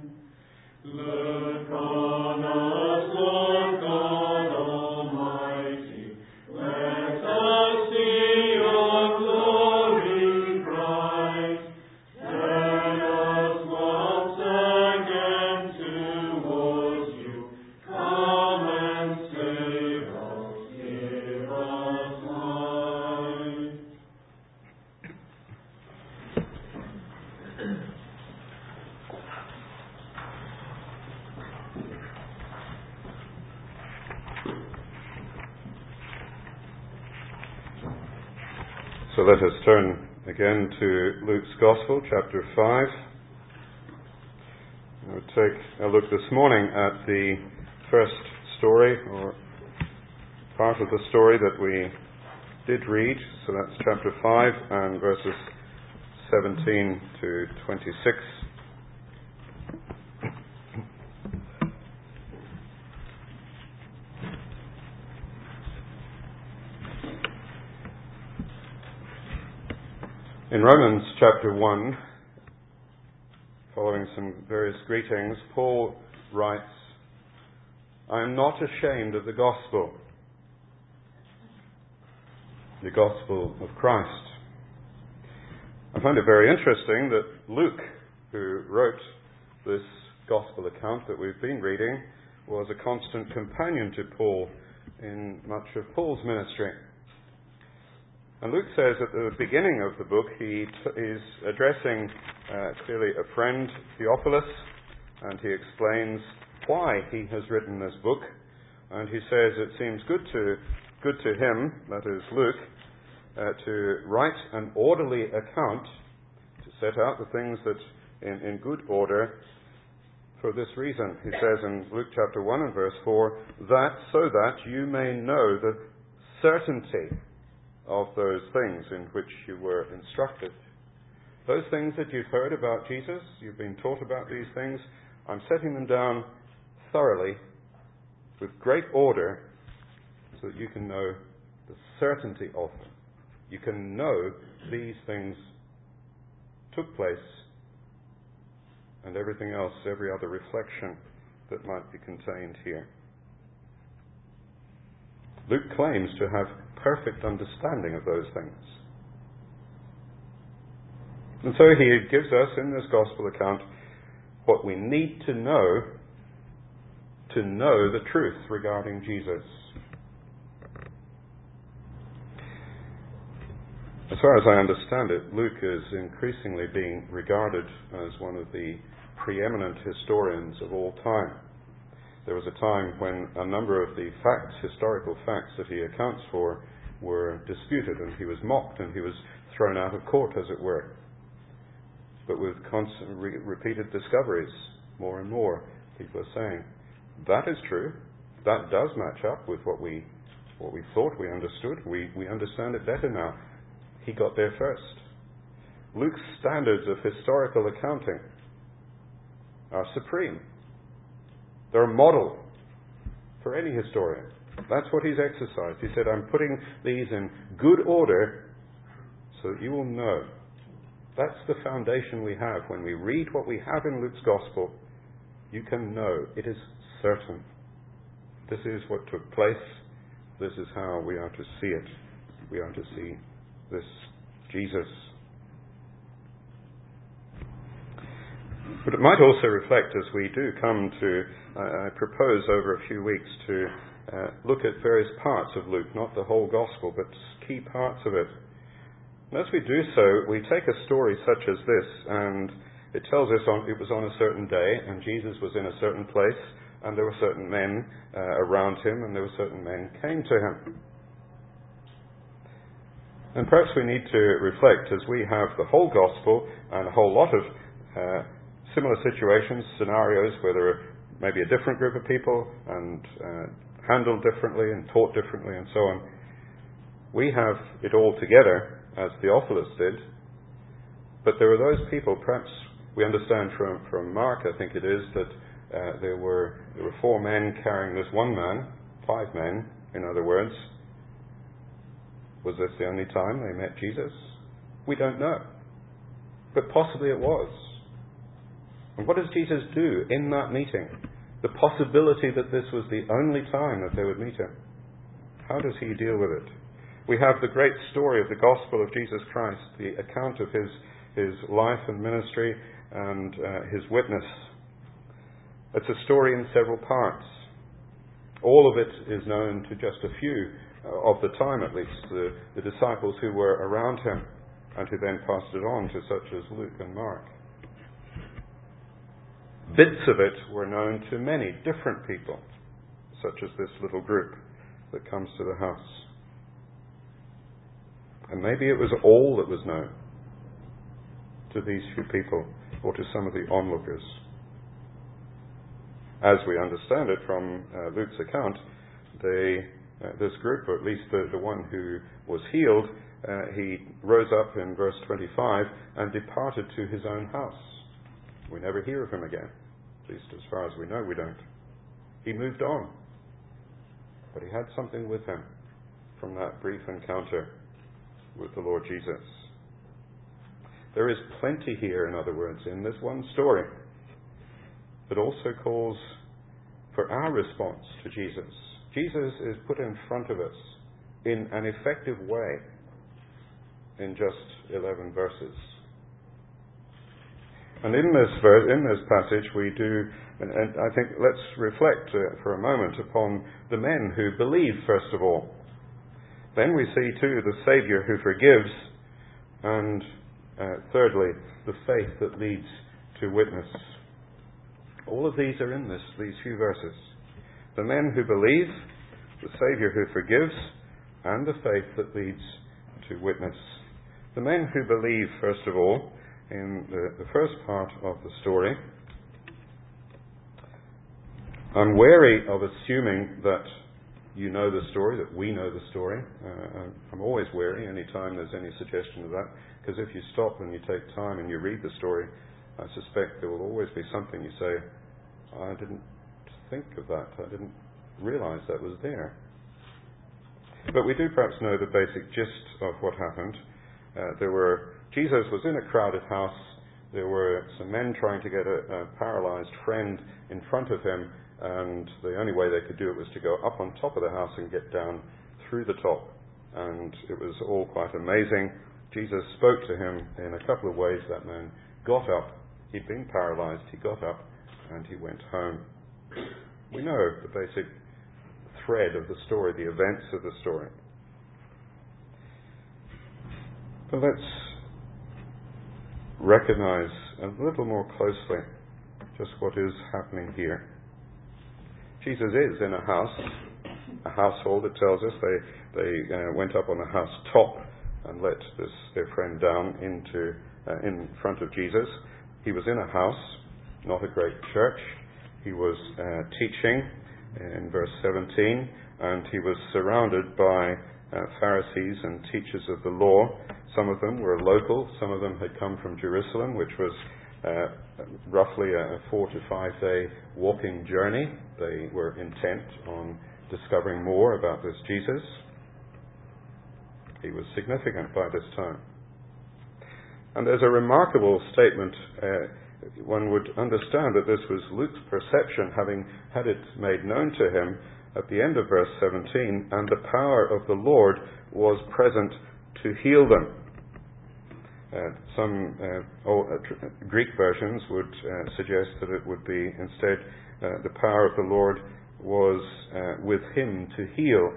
Look on us, Lord God Almighty. Let us see your glory bright. Turn us once again towards you. Come and save us, give us life. So let us turn again to Luke's Gospel, chapter five. We'll take a look this morning at the first story, or part of the story that we did read. So that's chapter five and verses seventeen to twenty-six. In Romans chapter one, following some various greetings, Paul writes, "I am not ashamed of the gospel, the gospel of Christ." I find it very interesting that Luke, who wrote this gospel account that we've been reading, was a constant companion to Paul in much of Paul's ministry. And Luke says at the beginning of the book he t- is addressing uh, clearly a friend, Theophilus, and he explains why he has written this book. And he says it seems good to good to him, that is Luke, uh, to write an orderly account, to set out the things that in, in good order for this reason. He says in Luke chapter one and verse four, that so that you may know the certainty of those things in which you were instructed. Those things that you've heard about Jesus, you've been taught about these things, I'm setting them down thoroughly, with great order, so that you can know the certainty of them. You can know these things took place, and everything else, every other reflection that might be contained here. Luke claims to have perfect understanding of those things. And so he gives us in this gospel account what we need to know to know the truth regarding Jesus. As far as I understand it, Luke is increasingly being regarded as one of the preeminent historians of all time. There was a time when a number of the facts, historical facts that he accounts for, were disputed, and he was mocked and he was thrown out of court, as it were. But with constant re- repeated discoveries, more and more people are saying, that is true, that does match up with what we what we thought we understood, we, we understand it better now. He got there first. Luke's standards of historical accounting are supreme. They're a model for any historian. That's what he's exercised. He said, I'm putting these in good order so that you will know. That's the foundation we have. When we read what we have in Luke's Gospel, you can know it is certain. This is what took place. This is how we are to see it. We are to see this Jesus. But it might also reflect, as we do come to, uh, I propose over a few weeks to uh, look at various parts of Luke, not the whole Gospel, but key parts of it. And as we do so, we take a story such as this, and it tells us on, it was on a certain day, and Jesus was in a certain place, and there were certain men uh, around him, and there were certain men came to him. And perhaps we need to reflect, as we have the whole Gospel and a whole lot of uh, similar situations, scenarios where there are maybe a different group of people and uh, handled differently and taught differently and so on. We have it all together, as Theophilus did, but there are those people, perhaps we understand from, from Mark, I think it is, that uh, there were there were four men carrying this one man, five men, in other words. Was this the only time they met Jesus? We don't know. But possibly it was. And what does Jesus do in that meeting? The possibility that this was the only time that they would meet him. How does he deal with it? We have the great story of the gospel of Jesus Christ, the account of his, his life and ministry and uh, his witness. It's a story in several parts. All of it is known to just a few uh, of the time, at least, the, the disciples who were around him and who then passed it on to such as Luke and Mark. Bits of it were known to many different people, such as this little group that comes to the house. And maybe it was all that was known to these few people or to some of the onlookers. As we understand it from uh, Luke's account, they, uh, this group, or at least the, the one who was healed, uh, he rose up in verse twenty-five and departed to his own house. We never hear of him again. At least as far as we know, we don't. He moved on. But he had something with him from that brief encounter with the Lord Jesus. There is plenty here, in other words, in this one story, that also calls for our response to Jesus. Jesus is put in front of us in an effective way in just eleven verses. And in this verse, in this passage, we do, and, and I think let's reflect uh, for a moment upon the men who believe, first of all. Then we see, too, the Saviour who forgives, and uh, thirdly, the faith that leads to witness. All of these are in this, these few verses. The men who believe, the Saviour who forgives, and the faith that leads to witness. The men who believe, first of all, in the, the first part of the story, I'm wary of assuming that you know the story, that we know the story. Uh, I'm always wary any time there's any suggestion of that, because if you stop and you take time and you read the story, I suspect there will always be something you say, I didn't think of that, I didn't realize that was there. But we do perhaps know the basic gist of what happened. Uh, there were Jesus was in a crowded house. There were some men trying to get a, a paralyzed friend in front of him, and the only way they could do it was to go up on top of the house and get down through the top. And it was all quite amazing. Jesus spoke to him in a couple of ways. That man got up. He'd been paralyzed. He got up and he went home. We know the basic thread of the story, the events of the story. But let's recognize a little more closely just what is happening here. Jesus is in a house, a household, it tells us. They they uh, went up on the house top and let this their friend down into uh, in front of Jesus. He was in a house, not a great church. He was uh, teaching in verse seventeen, and he was surrounded by uh, Pharisees and teachers of the law. Some of them were local, some of them had come from Jerusalem, which was uh, roughly a four to five day walking journey. They were intent on discovering more about this Jesus. He was significant by this time. And there's a remarkable statement. Uh, one would understand that this was Luke's perception, having had it made known to him at the end of verse seventeen, and the power of the Lord was present to heal them. Uh, some uh, old, uh, tr- Greek versions would uh, suggest that it would be instead uh, the power of the Lord was uh, with him to heal.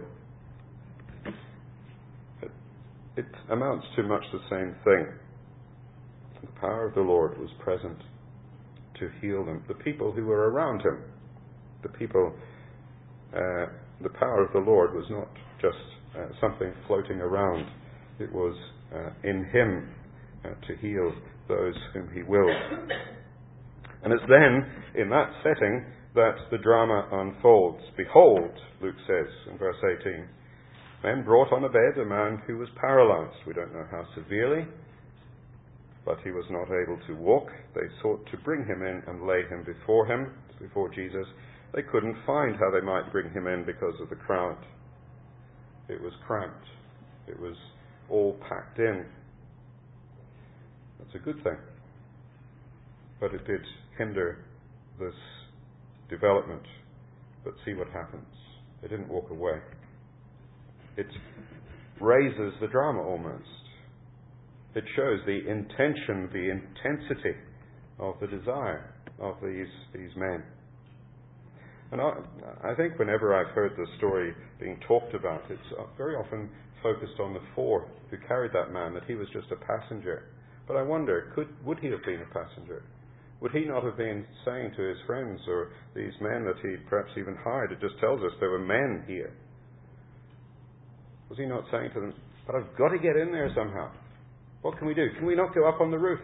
It, it amounts to much the same thing. The power of the Lord was present to heal them. The people who were around him, the people, uh, the power of the Lord was not just uh, something floating around. It was uh, in him uh, to heal those whom he willed. And it's then, in that setting, that the drama unfolds. Behold, Luke says in verse eighteen, men brought on a bed a man who was paralyzed. We don't know how severely, but he was not able to walk. They sought to bring him in and lay him before him, before Jesus. They couldn't find how they might bring him in because of the crowd. It was cramped. It was all packed in. That's a good thing. But it did hinder this development. But see what happens. They didn't walk away. It raises the drama almost. It shows the intention, the intensity of the desire of these, these men. And I, I think whenever I've heard the story being talked about, it's very often focused on the four who carried that man, that he was just a passenger. But I wonder, could would he have been a passenger? Would he not have been saying to his friends or these men that he perhaps even hired? It just tells us there were men here. Was he not saying to them, but I've got to get in there somehow. What can we do? Can we not go up on the roof?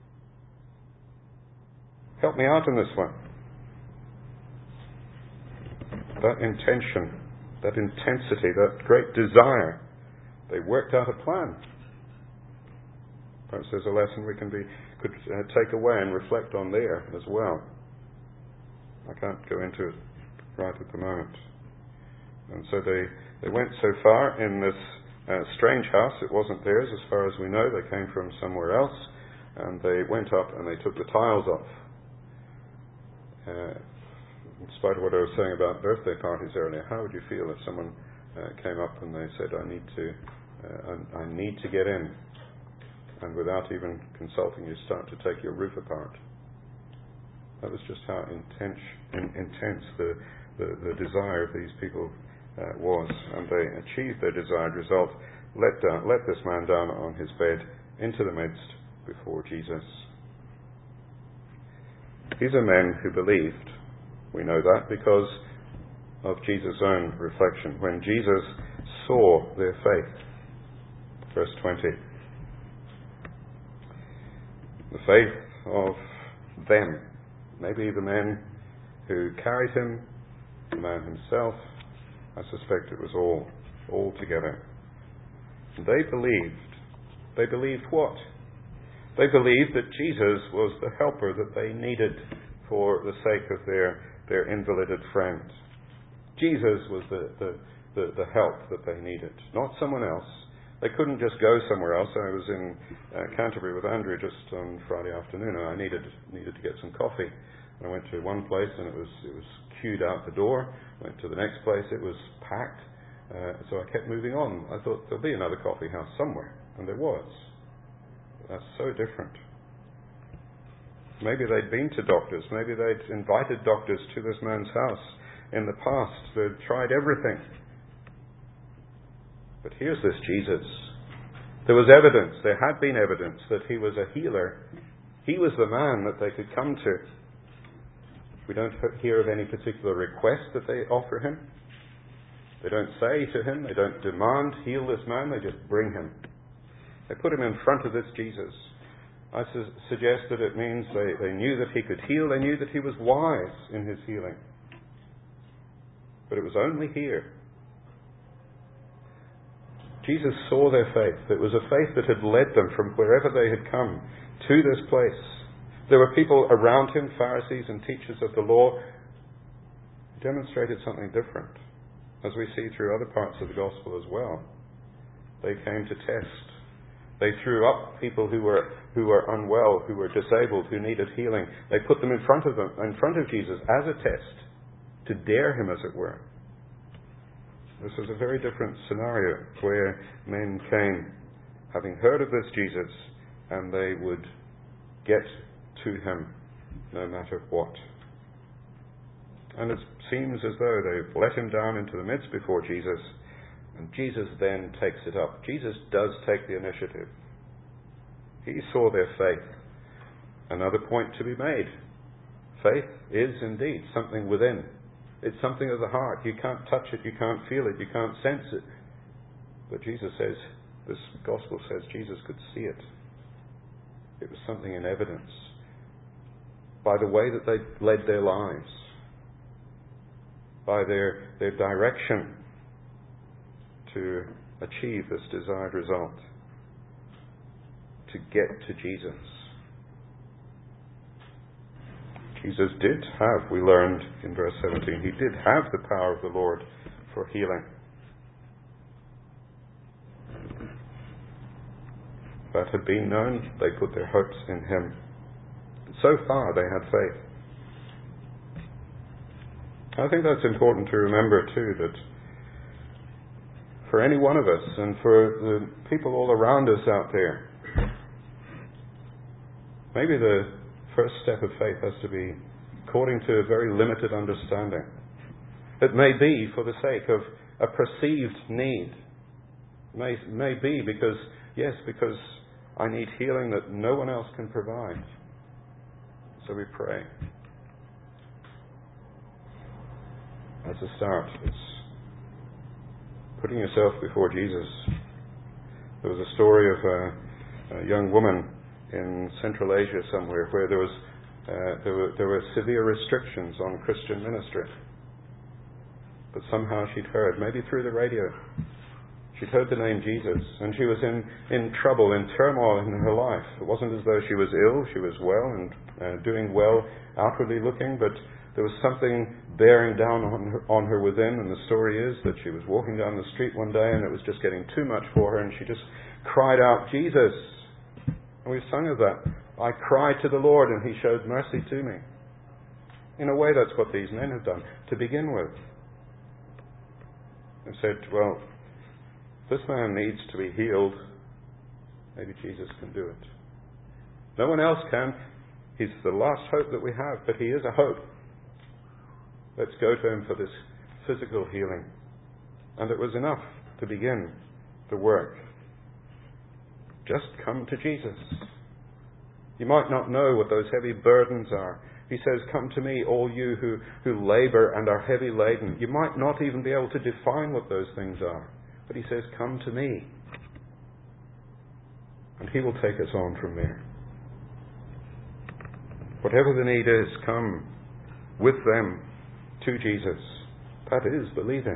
Help me out in this one. That intention, that intensity, that great desire, they worked out a plan. Perhaps there's a lesson we can be could uh, take away and reflect on there as well. I can't go into it right at the moment. And so they, they went so far in this uh, strange house. It wasn't theirs as far as we know. They came from somewhere else. and they went up and they took the tiles off. Uh, in spite of what I was saying about birthday parties earlier, how would you feel if someone uh, came up and they said, I need to uh, I, I need to get in, and without even consulting you start to take your roof apart? That was just how intense, in, intense the, the, the desire of these people uh, was, and they achieved their desired result. Let, down, let this man down on his bed into the midst before Jesus. These are men who believed. We know that because of Jesus' own reflection. When Jesus saw their faith, verse twenty, the faith of them, maybe the men who carried him, the man himself, I suspect it was all, all together. They believed. They believed what? They believed that Jesus was the helper that they needed for the sake of their, their invalided friend. Jesus was the, the, the, the help that they needed, not someone else. They couldn't just go somewhere else. I was in uh, Canterbury with Andrew just on Friday afternoon, and I needed needed to get some coffee. And I went to one place, and it was it was queued out the door. Went to the next place, it was packed. Uh, so I kept moving on. I thought there'll be another coffee house somewhere, and there was. That's so different. Maybe they'd been to doctors. Maybe they'd invited doctors to this man's house in the past. They'd tried everything. But here's this Jesus. There was evidence, there had been evidence that he was a healer. He was the man that they could come to. We don't hear of any particular request that they offer him. They don't say to him, they don't demand, heal this man, they just bring him. They put him in front of this Jesus. I su- suggest that it means they, they knew that he could heal, they knew that he was wise in his healing. But it was only here. Jesus saw their faith. It was a faith that had led them from wherever they had come to this place. There were people around him, Pharisees and teachers of the law, who demonstrated something different, as we see through other parts of the gospel as well. They came to test. They threw up people who were who were unwell, who were disabled, who needed healing. They put them in front of them, in front of Jesus as a test, to dare him, as it were. This was a very different scenario where men came, having heard of this Jesus, and they would get to him no matter what. And it seems as though they've let him down into the midst before Jesus, and Jesus then takes it up. Jesus does take the initiative. He saw their faith. Another point to be made. Faith is indeed something within. It's something of the heart. You can't touch it, you can't feel it, you can't sense it. But Jesus says, this gospel says Jesus could see it. It was something in evidence. By the way that they led their lives. By their, their direction to achieve this desired result. To get to Jesus. Jesus did have, we learned in verse seventeen, he did have the power of the Lord for healing. That had been known. They put their hopes in him. So far they had faith. I think that's important to remember too, that for any one of us and for the people all around us out there, maybe the first step of faith has to be according to a very limited understanding. It may be for the sake of a perceived need. It may, may be because, yes, because I need healing that no one else can provide. So we pray. As a start, it's putting yourself before Jesus. There was a story of a, a young woman in Central Asia somewhere where there was uh, there were there were severe restrictions on Christian ministry. But somehow she'd heard, maybe through the radio, she'd heard the name Jesus, and she was in, in trouble, in turmoil in her life. It wasn't as though she was ill, she was well and uh, doing well, outwardly looking, but there was something bearing down on her, on her within, and the story is that she was walking down the street one day and it was just getting too much for her, and she just cried out, Jesus! And we've sung of that. I cried to the Lord and he showed mercy to me. In a way, that's what these men have done to begin with. They said, well, this man needs to be healed. Maybe Jesus can do it. No one else can. He's the last hope that we have, but he is a hope. Let's go to him for this physical healing. And it was enough to begin the work. Just come to Jesus. You might not know what those heavy burdens are. He says, come to me, all you who, who labor and are heavy laden. You might not even be able to define what those things are. But he says, come to me. And he will take us on from there. Whatever the need is, come with them to Jesus. That is believing.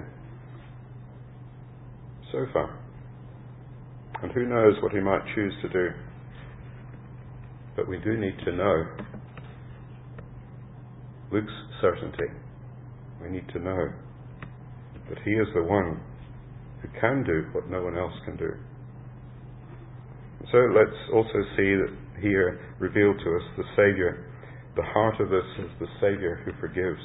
So far. And who knows what he might choose to do. But we do need to know Luke's certainty. We need to know that he is the one who can do what no one else can do. So let's also see that here revealed to us the Saviour. The heart of this is the Saviour who forgives.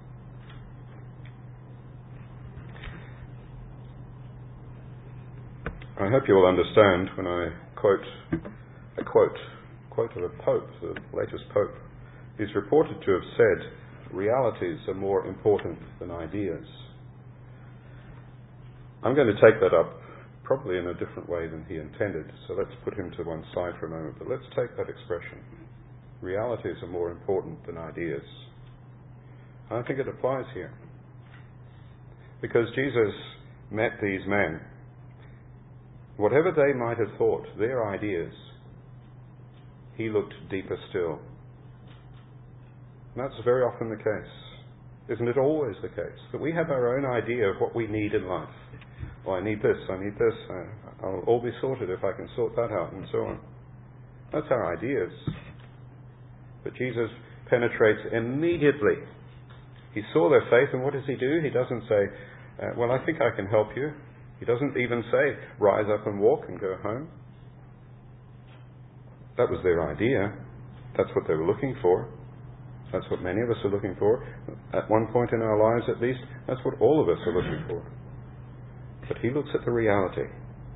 I hope you will understand when I quote a quote, quote of a Pope, the latest Pope. He's reported to have said, realities are more important than ideas. I'm going to take that up probably in a different way than he intended, so let's put him to one side for a moment, but let's take that expression. Realities are more important than ideas. I think it applies here. Because Jesus met these men, whatever they might have thought, their ideas, he looked deeper still. And that's very often the case. Isn't it always the case? That we have our own idea of what we need in life. Well, I need this, I need this, I, I'll all be sorted if I can sort that out, and so on. That's our ideas. But Jesus penetrates immediately. He saw their faith, and what does he do? He doesn't say, uh, well, I think I can help you. He doesn't even say, rise up and walk and go home. That was their idea. That's what they were looking for. That's what many of us are looking for. At one point in our lives, at least, that's what all of us are looking for. But he looks at the reality.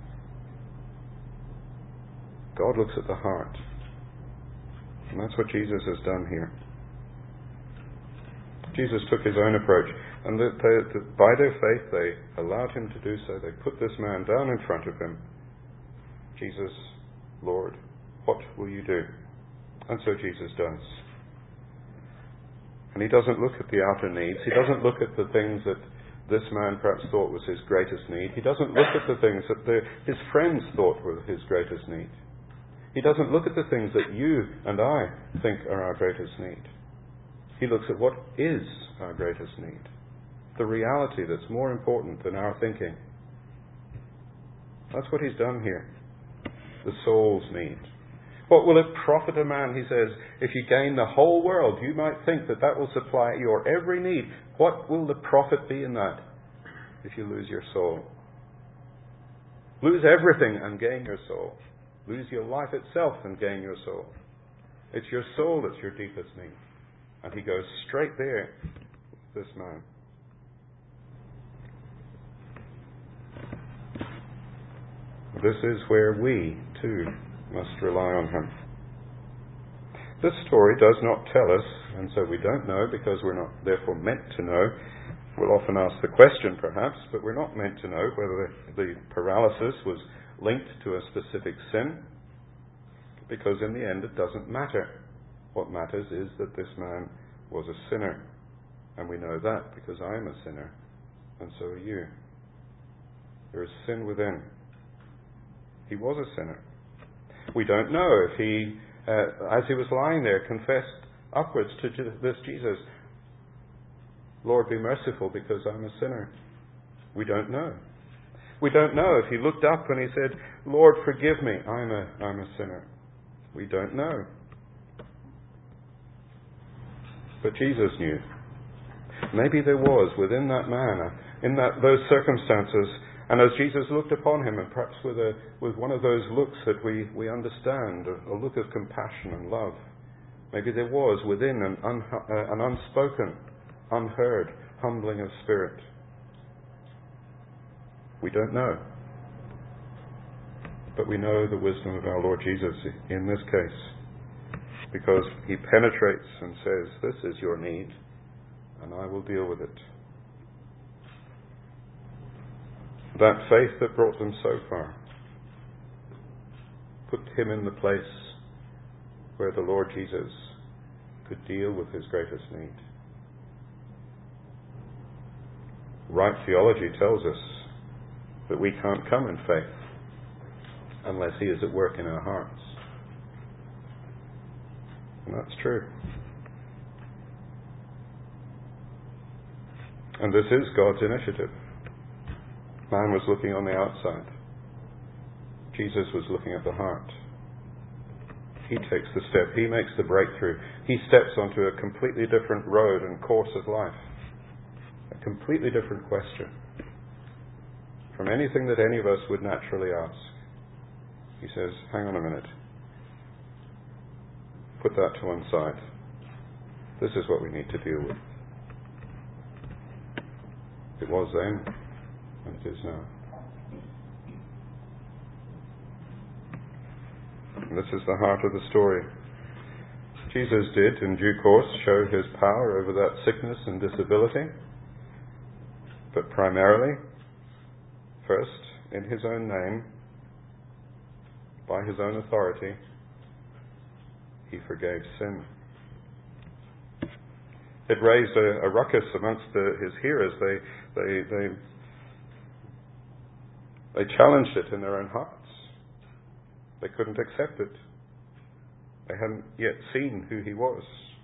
God looks at the heart. And that's what Jesus has done here. Jesus took his own approach. And they, they, by their faith, they allowed him to do so. They put this man down in front of him. Jesus, Lord, what will you do? And so Jesus does. And he doesn't look at the outer needs. He doesn't look at the things that this man perhaps thought was his greatest need. He doesn't look at the things that the, his friends thought were his greatest need. He doesn't look at the things that you and I think are our greatest need. He looks at what is our greatest need. The reality that's more important than our thinking. That's what he's done here. The soul's need. What will it profit a man, he says, if you gain the whole world? You might think that that will supply your every need. What will the profit be in that if you lose your soul? Lose everything and gain your soul. Lose your life itself and gain your soul. It's your soul that's your deepest need. And he goes straight there, this man. This is where we, too, must rely on him. This story does not tell us, and so we don't know because we're not therefore meant to know. We'll often ask the question perhaps, but we're not meant to know whether the paralysis was linked to a specific sin, because in the end it doesn't matter. What matters is that this man was a sinner, and we know that because I am a sinner, and so are you. There is sin within. He was a sinner. We don't know if he, uh, as he was lying there, confessed upwards to this Jesus, Lord, be merciful because I'm a sinner. We don't know. We don't know if he looked up and he said, Lord, forgive me, I'm a, I'm a sinner. We don't know. But Jesus knew. Maybe there was within that man, in that those circumstances, And as Jesus looked upon him, and perhaps with a with one of those looks that we, we understand, a, a look of compassion and love, maybe there was within an, un, uh, an unspoken, unheard humbling of spirit. We don't know. But we know the wisdom of our Lord Jesus in this case, because he penetrates and says, this is your need, and I will deal with it. That faith that brought them so far put him in the place where the Lord Jesus could deal with his greatest need. Right theology tells us that we can't come in faith unless he is at work in our hearts. And that's true. And this is God's initiative. Man was looking on the outside. Jesus was looking at the heart. He takes the step. He makes the breakthrough. He steps onto a completely different road and course of life. A completely different question from anything that any of us would naturally ask. He says, hang on a minute. Put that to one side. This is what we need to deal with. It was then, and it is now. And this is the heart of the story. Jesus did, in due course, show his power over that sickness and disability. But primarily, first, in his own name, by his own authority, he forgave sin. It raised a, a ruckus amongst the, his hearers. They, they, they, they challenged it in their own hearts. They couldn't accept it. They hadn't yet seen who he was.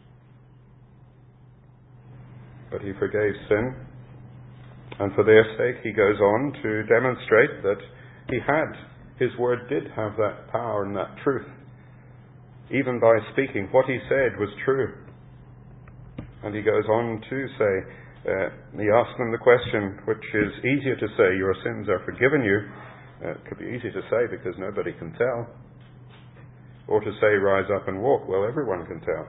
But he forgave sin. And for their sake, he goes on to demonstrate that he had, his word did have that power and that truth. Even by speaking, what he said was true. And he goes on to say, uh, he asked them the question, which is easier to say, your sins are forgiven you. Uh, it could be easy to say because nobody can tell. Or to say, rise up and walk. Well, everyone can tell.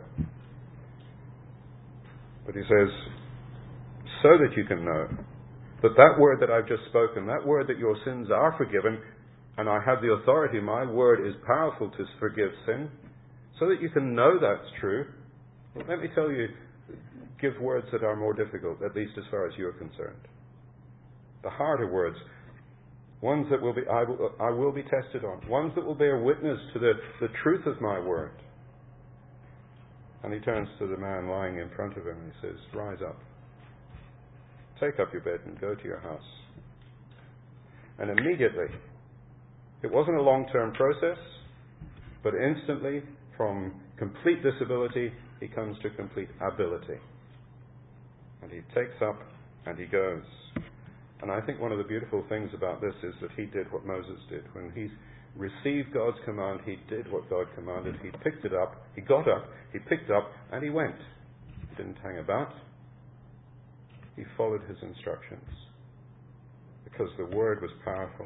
But he says, so that you can know that that word that I've just spoken, that word that your sins are forgiven, and I have the authority, my word is powerful to forgive sin, so that you can know that's true. Well, let me tell you, give words that are more difficult, at least as far as you're concerned. The harder words, ones that will be I will, I will be tested on, ones that will bear witness to the, the truth of my word. And he turns to the man lying in front of him and he says, rise up. Take up your bed and go to your house. And immediately, it wasn't a long-term process, but instantly, from complete disability, he comes to complete ability. And he takes up and he goes. And I think one of the beautiful things about this is that he did what Moses did. When he received God's command, he did what God commanded. He picked it up, he got up, he picked up, and he went. He didn't hang about. He followed his instructions because the word was powerful.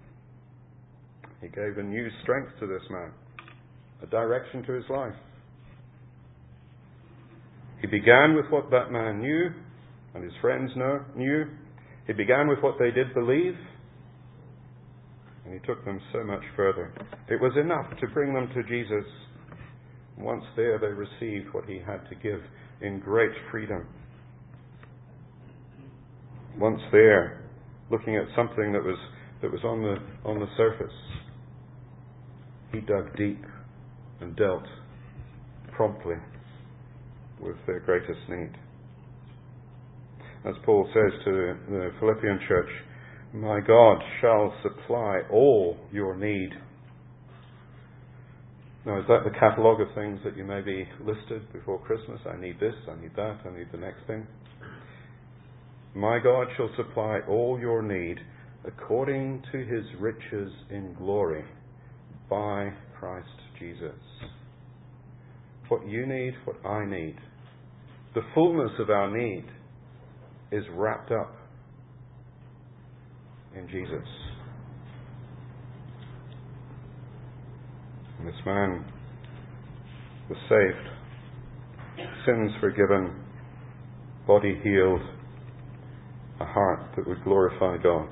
He gave a new strength to this man, a direction to his life. He began with what that man knew and his friends know, knew. He began with what they did believe, and he took them so much further. It was enough to bring them to Jesus. Once there, they received what he had to give in great freedom. Once there, looking at something that was that was on the on the surface, he dug deep and dealt promptly with their greatest need. As Paul says to the Philippian church, my God shall supply all your need. Now, is that the catalogue of things that you maybe listed before Christmas? I need this, I need that, I need the next thing. My God shall supply all your need according to his riches in glory by Christ Jesus. What you need, what I need, the fullness of our need is wrapped up in Jesus. And this man was saved, sins forgiven, body healed, a heart that would glorify God.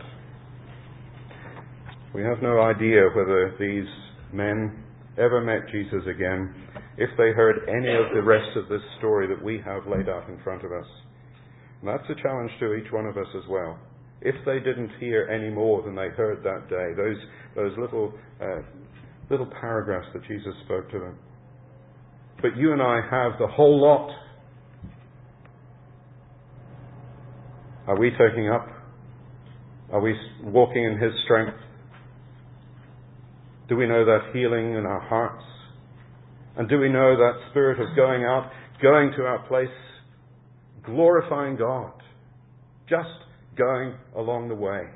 We have no idea whether these men ever met Jesus again, if they heard any of the rest of this story that we have laid out in front of us. And that's a challenge to each one of us as well. If they didn't hear any more than they heard that day, those those little uh, little paragraphs that Jesus spoke to them. But you and I have the whole lot. Are we taking up? Are we walking in His strength? Do we know that healing in our hearts? And do we know that spirit of going out, going to our place, glorifying God, just going along the way?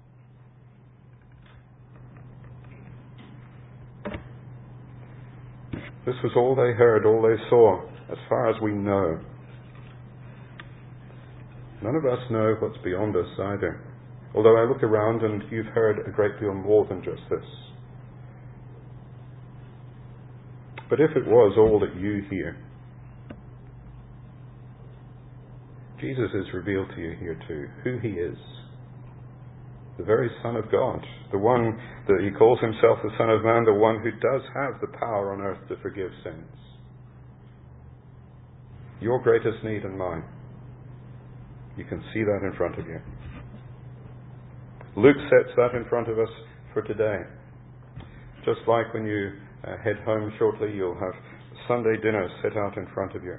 This was all they heard, all they saw, as far as we know. None of us know what's beyond us either. Although I look around and you've heard a great deal more than just this. But if it was all that you hear, Jesus is revealed to you here too, who He is. The very Son of God, the one that He calls Himself the Son of Man, the one who does have the power on earth to forgive sins. Your greatest need and mine. You can see that in front of you. Luke sets that in front of us for today. Just like when you uh, head home shortly, you'll have Sunday dinner set out in front of you.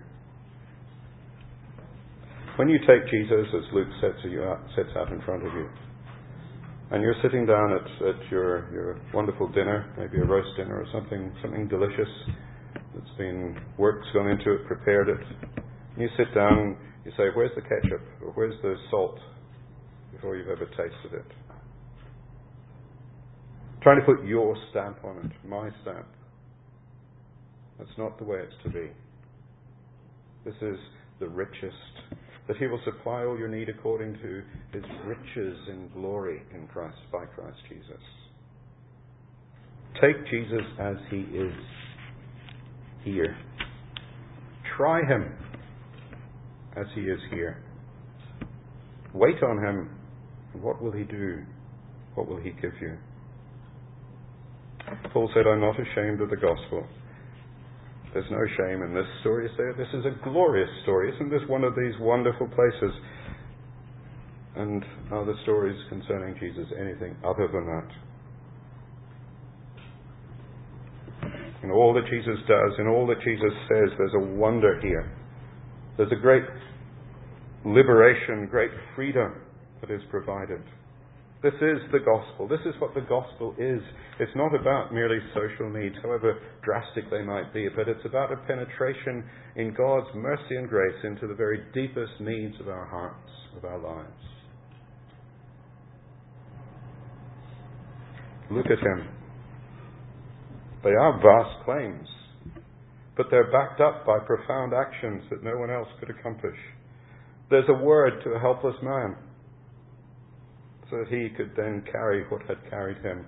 When you take Jesus, as Luke sets, you out, sets out in front of you, and you're sitting down at, at your, your wonderful dinner, maybe a roast dinner or something, something delicious that's been, work's gone into it, prepared it, and you sit down, you say, where's the ketchup, or where's the salt, before you've ever tasted it. Trying to put your stamp on it, my stamp. That's not the way it's to be. This is the richest, that He will supply all your need according to His riches in glory in Christ, by Christ Jesus. Take Jesus as He is here. Try Him as He is here. Wait on Him. What will He do? What will He give you? Paul said, I'm not ashamed of the gospel. There's no shame in this story. You say, this is a glorious story. Isn't this one of these wonderful places? And are the stories concerning Jesus anything other than that? In all that Jesus does, in all that Jesus says, there's a wonder here. There's a great liberation, great freedom that is provided. This is the gospel. This is what the gospel is. It's not about merely social needs, however drastic they might be, but it's about a penetration in God's mercy and grace into the very deepest needs of our hearts, of our lives. Look at Him. They are vast claims, but they're backed up by profound actions that no one else could accomplish. There's a word to a helpless man, so that he could then carry what had carried him.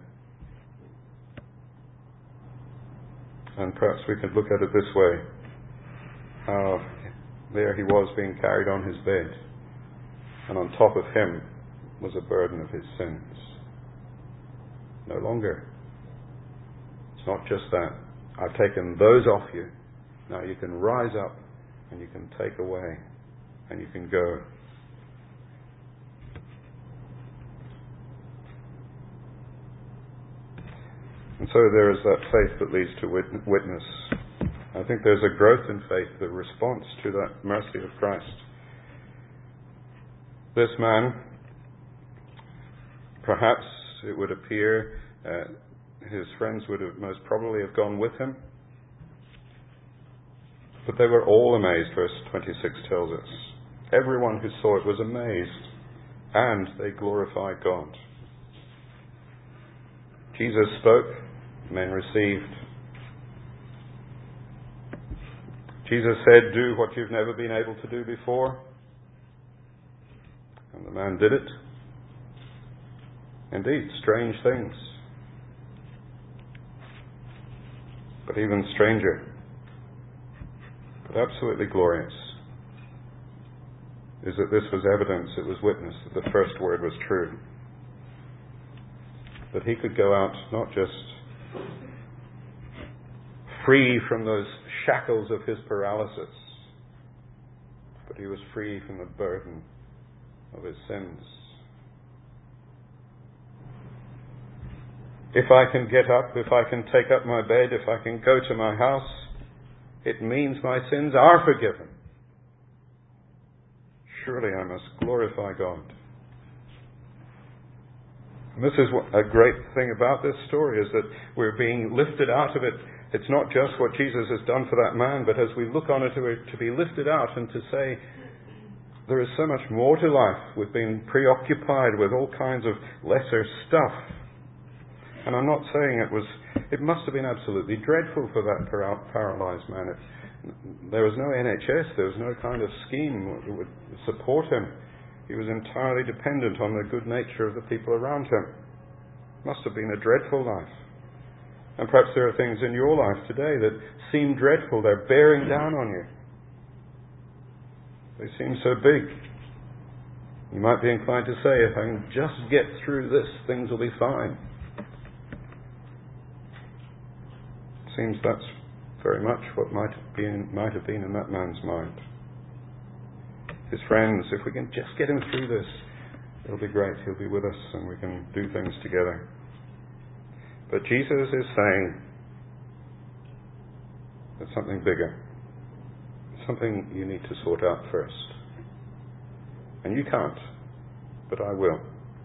And perhaps we could look at it this way. How there he was being carried on his bed, and on top of him was a burden of his sins. No longer. It's not just that. I've taken those off you. Now you can rise up and you can take away and you can go. And so there is that faith that leads to witness. I think there's a growth in faith, the response to that mercy of Christ. This man, perhaps it would appear, uh, his friends would have most probably have gone with him. But they were all amazed, verse twenty-six tells us. Everyone who saw it was amazed, and they glorified God. Jesus spoke, men received. Jesus said, do what you've never been able to do before. And the man did it. Indeed, strange things. But even stranger, but absolutely glorious, is that this was evidence, it was witness that the first word was true. That he could go out not just free from those shackles of his paralysis, but he was free from the burden of his sins. If I can get up, if I can take up my bed, if I can go to my house, it means my sins are forgiven. Surely I must glorify God. And this is a great thing about this story, is that we're being lifted out of it. It's not just what Jesus has done for that man, but as we look on it, we're to be lifted out and to say, there is so much more to life. We've been preoccupied with all kinds of lesser stuff. And I'm not saying it was, it must have been absolutely dreadful for that para- paralyzed man. It, there was no N H S, there was no kind of scheme that would support him. He was entirely dependent on the good nature of the people around him. It must have been a dreadful life. And perhaps there are things in your life today that seem dreadful. They're bearing down on you. They seem so big. You might be inclined to say, if I can just get through this, things will be fine. Seems that's very much what might have been, might have been in that man's mind. His friends, if we can just get him through this, it'll be great. He'll be with us and we can do things together. But Jesus is saying there's something bigger. Something you need to sort out first. And you can't, but I will.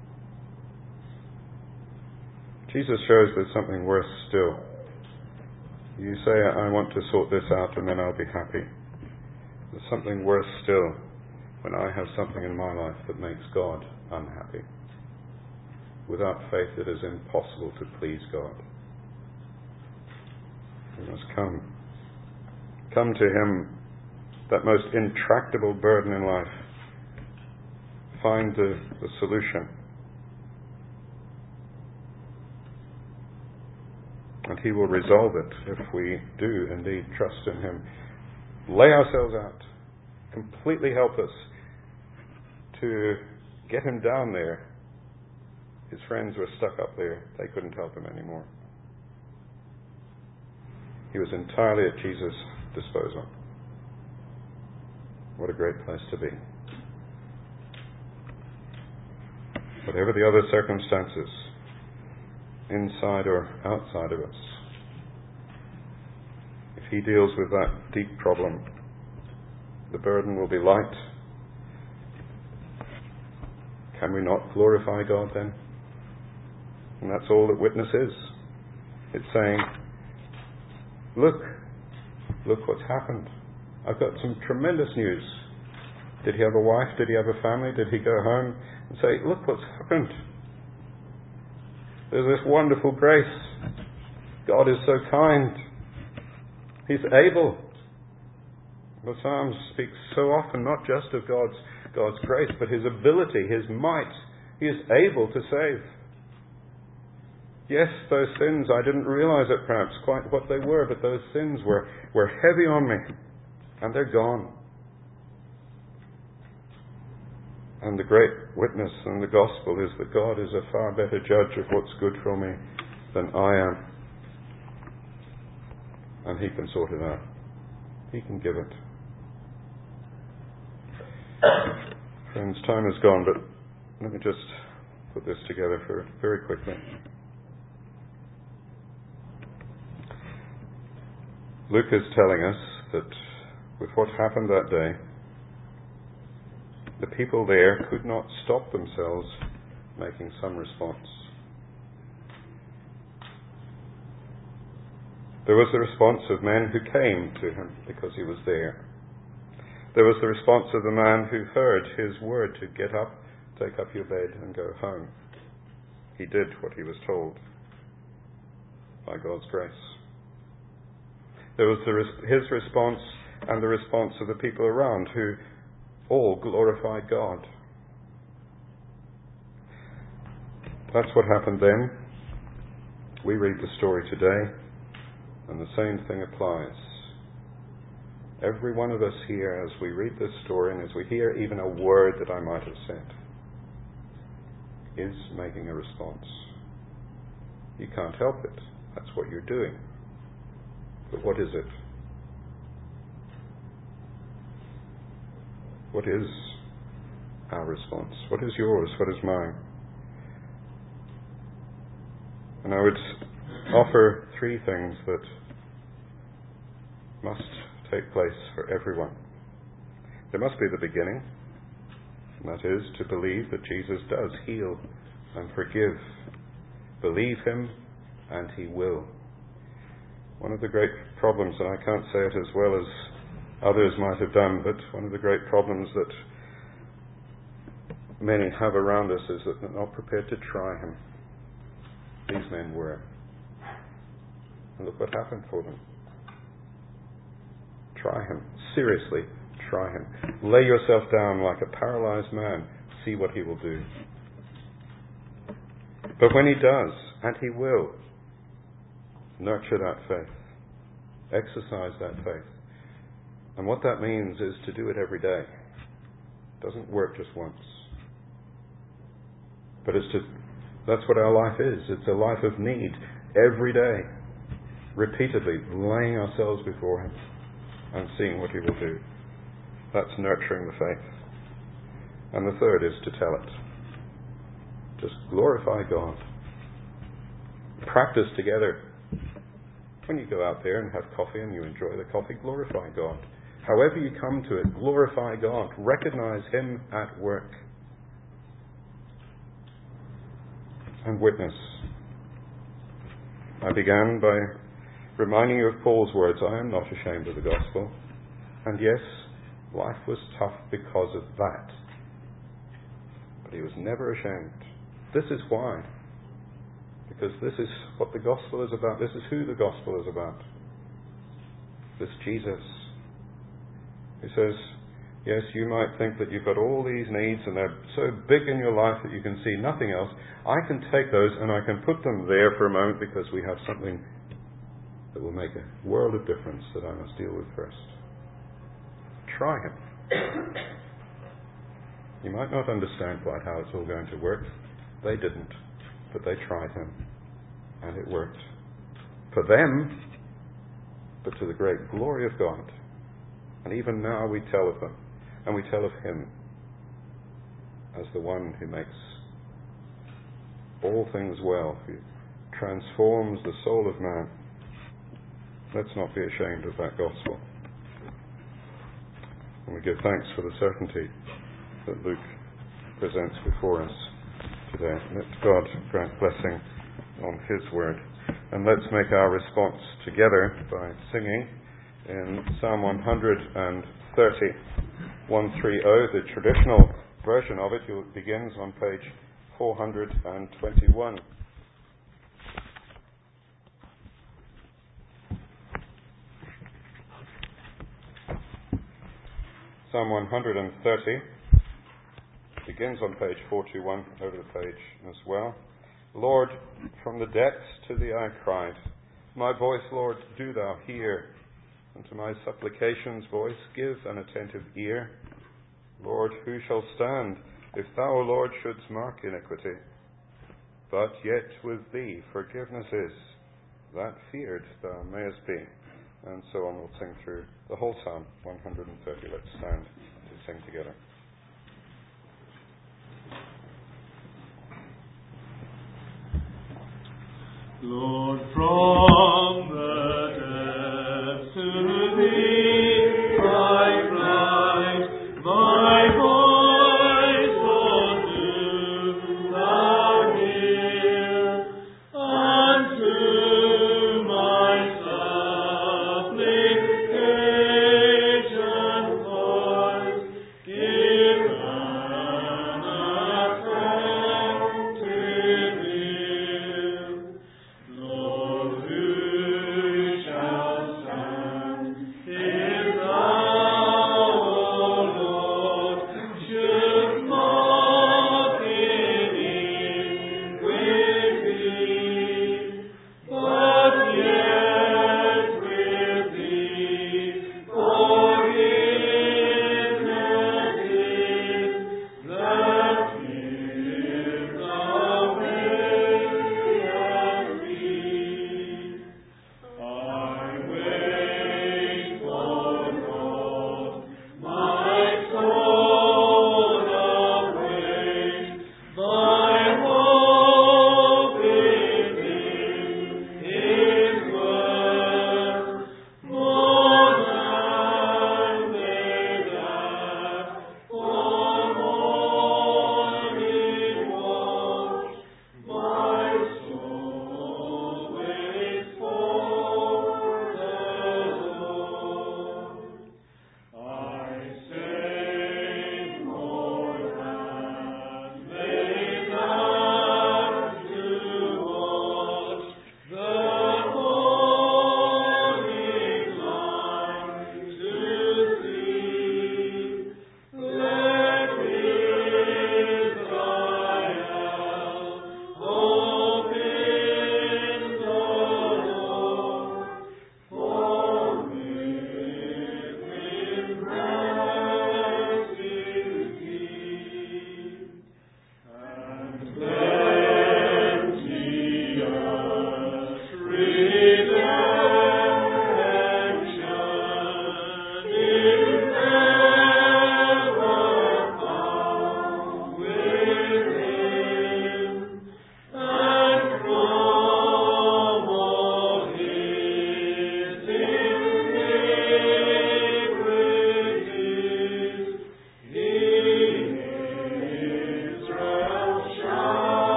Jesus shows there's something worse still. You say, I want to sort this out and then I'll be happy. There's something worse still when I have something in my life that makes God unhappy. Without faith it is impossible to please God. We must come. Come to Him, that most intractable burden in life. Find the, the solution. And He will resolve it if we do indeed trust in Him. Lay ourselves out. Completely helpless to get Him down there. His friends were stuck up there. They couldn't help Him anymore. He was entirely at Jesus' disposal. What a great place to be. Whatever the other circumstances, inside or outside of us, if He deals with that deep problem, the burden will be light. Can we not glorify God then? And that's all that witness is. It's saying, look, look what's happened. I've got some tremendous news. Did he have a wife? Did he have a family? Did he go home and say, look what's happened? There's this wonderful grace. God is so kind. He's able. The Psalms speak so often not just of God's God's grace, but His ability, His might. He is able to save. Yes, those sins, I didn't realize it perhaps quite what they were, but those sins were, were heavy on me, and they're gone. And the great witness in the gospel is that God is a far better judge of what's good for me than I am. And He can sort it out. He can give it. Friends, time is gone, but let me just put this together for very quickly. Luke is telling us that with what happened that day, the people there could not stop themselves making some response. There was the response of men who came to Him because He was there. There was the response of the man who heard His word to get up, take up your bed and go home. He did what he was told by God's grace. There was the res- his response and the response of the people around who all glorified God. That's what happened then. We read the story today, and the same thing applies. Every one of us here, as we read this story, and as we hear even a word that I might have said, is making a response. You can't help it. That's what you're doing. But what is it? What is our response? What is yours? What is mine? And I would offer three things that must take place for everyone. There must be the beginning, and that is to believe that Jesus does heal and forgive. Believe him, and he will. One of the great problems, and I can't say it as well as others might have done, but one of the great problems that many have around us is that they're not prepared to try him. These men were. And look what happened for them. Try him. Seriously, try him. Lay yourself down like a paralyzed man. See what he will do. But when he does, and he will, nurture that faith. Exercise that faith. And what that means is to do it every day. It doesn't work just once. But it's to, that's what our life is. It's a life of need. Every day. Repeatedly laying ourselves before him and seeing what he will do. That's nurturing the faith. And the third is to tell it. Just glorify God. Practice together. When you go out there and have coffee and you enjoy the coffee, glorify God. However you come to it, glorify God. Recognize him at work. And witness. I began by reminding you of Paul's words, I am not ashamed of the gospel. And yes, life was tough because of that. But he was never ashamed. This is why. Because this is what the gospel is about. This is who the gospel is about. This Jesus. He says, yes, you might think that you've got all these needs and they're so big in your life that you can see nothing else. I can take those and I can put them there for a moment because we have something that will make a world of difference that I must deal with first. Try him. You might not understand quite how it's all going to work. They didn't, but they tried him, and it worked. For them, but to the great glory of God. And even now we tell of them, and we tell of him as the one who makes all things well, who transforms the soul of man. Let's not be ashamed of that gospel. And we give thanks for the certainty that Luke presents before us today. Let God grant blessing on his word. And let's make our response together by singing in Psalm one thirty, one thirty, the traditional version of it. It begins on page four hundred twenty-one. Psalm one thirty begins on page four twenty-one, over the page as well. Lord, from the depths to thee I cried. My voice, Lord, do thou hear. And to my supplications voice give an attentive ear. Lord, who shall stand if thou, O Lord, shouldst mark iniquity? But yet with thee forgiveness is, that feared thou mayest be. And so on, we'll sing through the whole Psalm one thirty. Let's stand to sing together. Lord, from the depths to thee I cry, my voice, Lord, do thou hear. Unto my supplication voice give an attentive ear. Lord,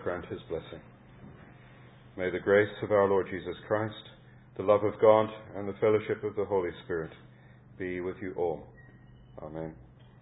grant his blessing. May the grace of our Lord Jesus Christ, the love of God, and the fellowship of the Holy Spirit be with you all. Amen.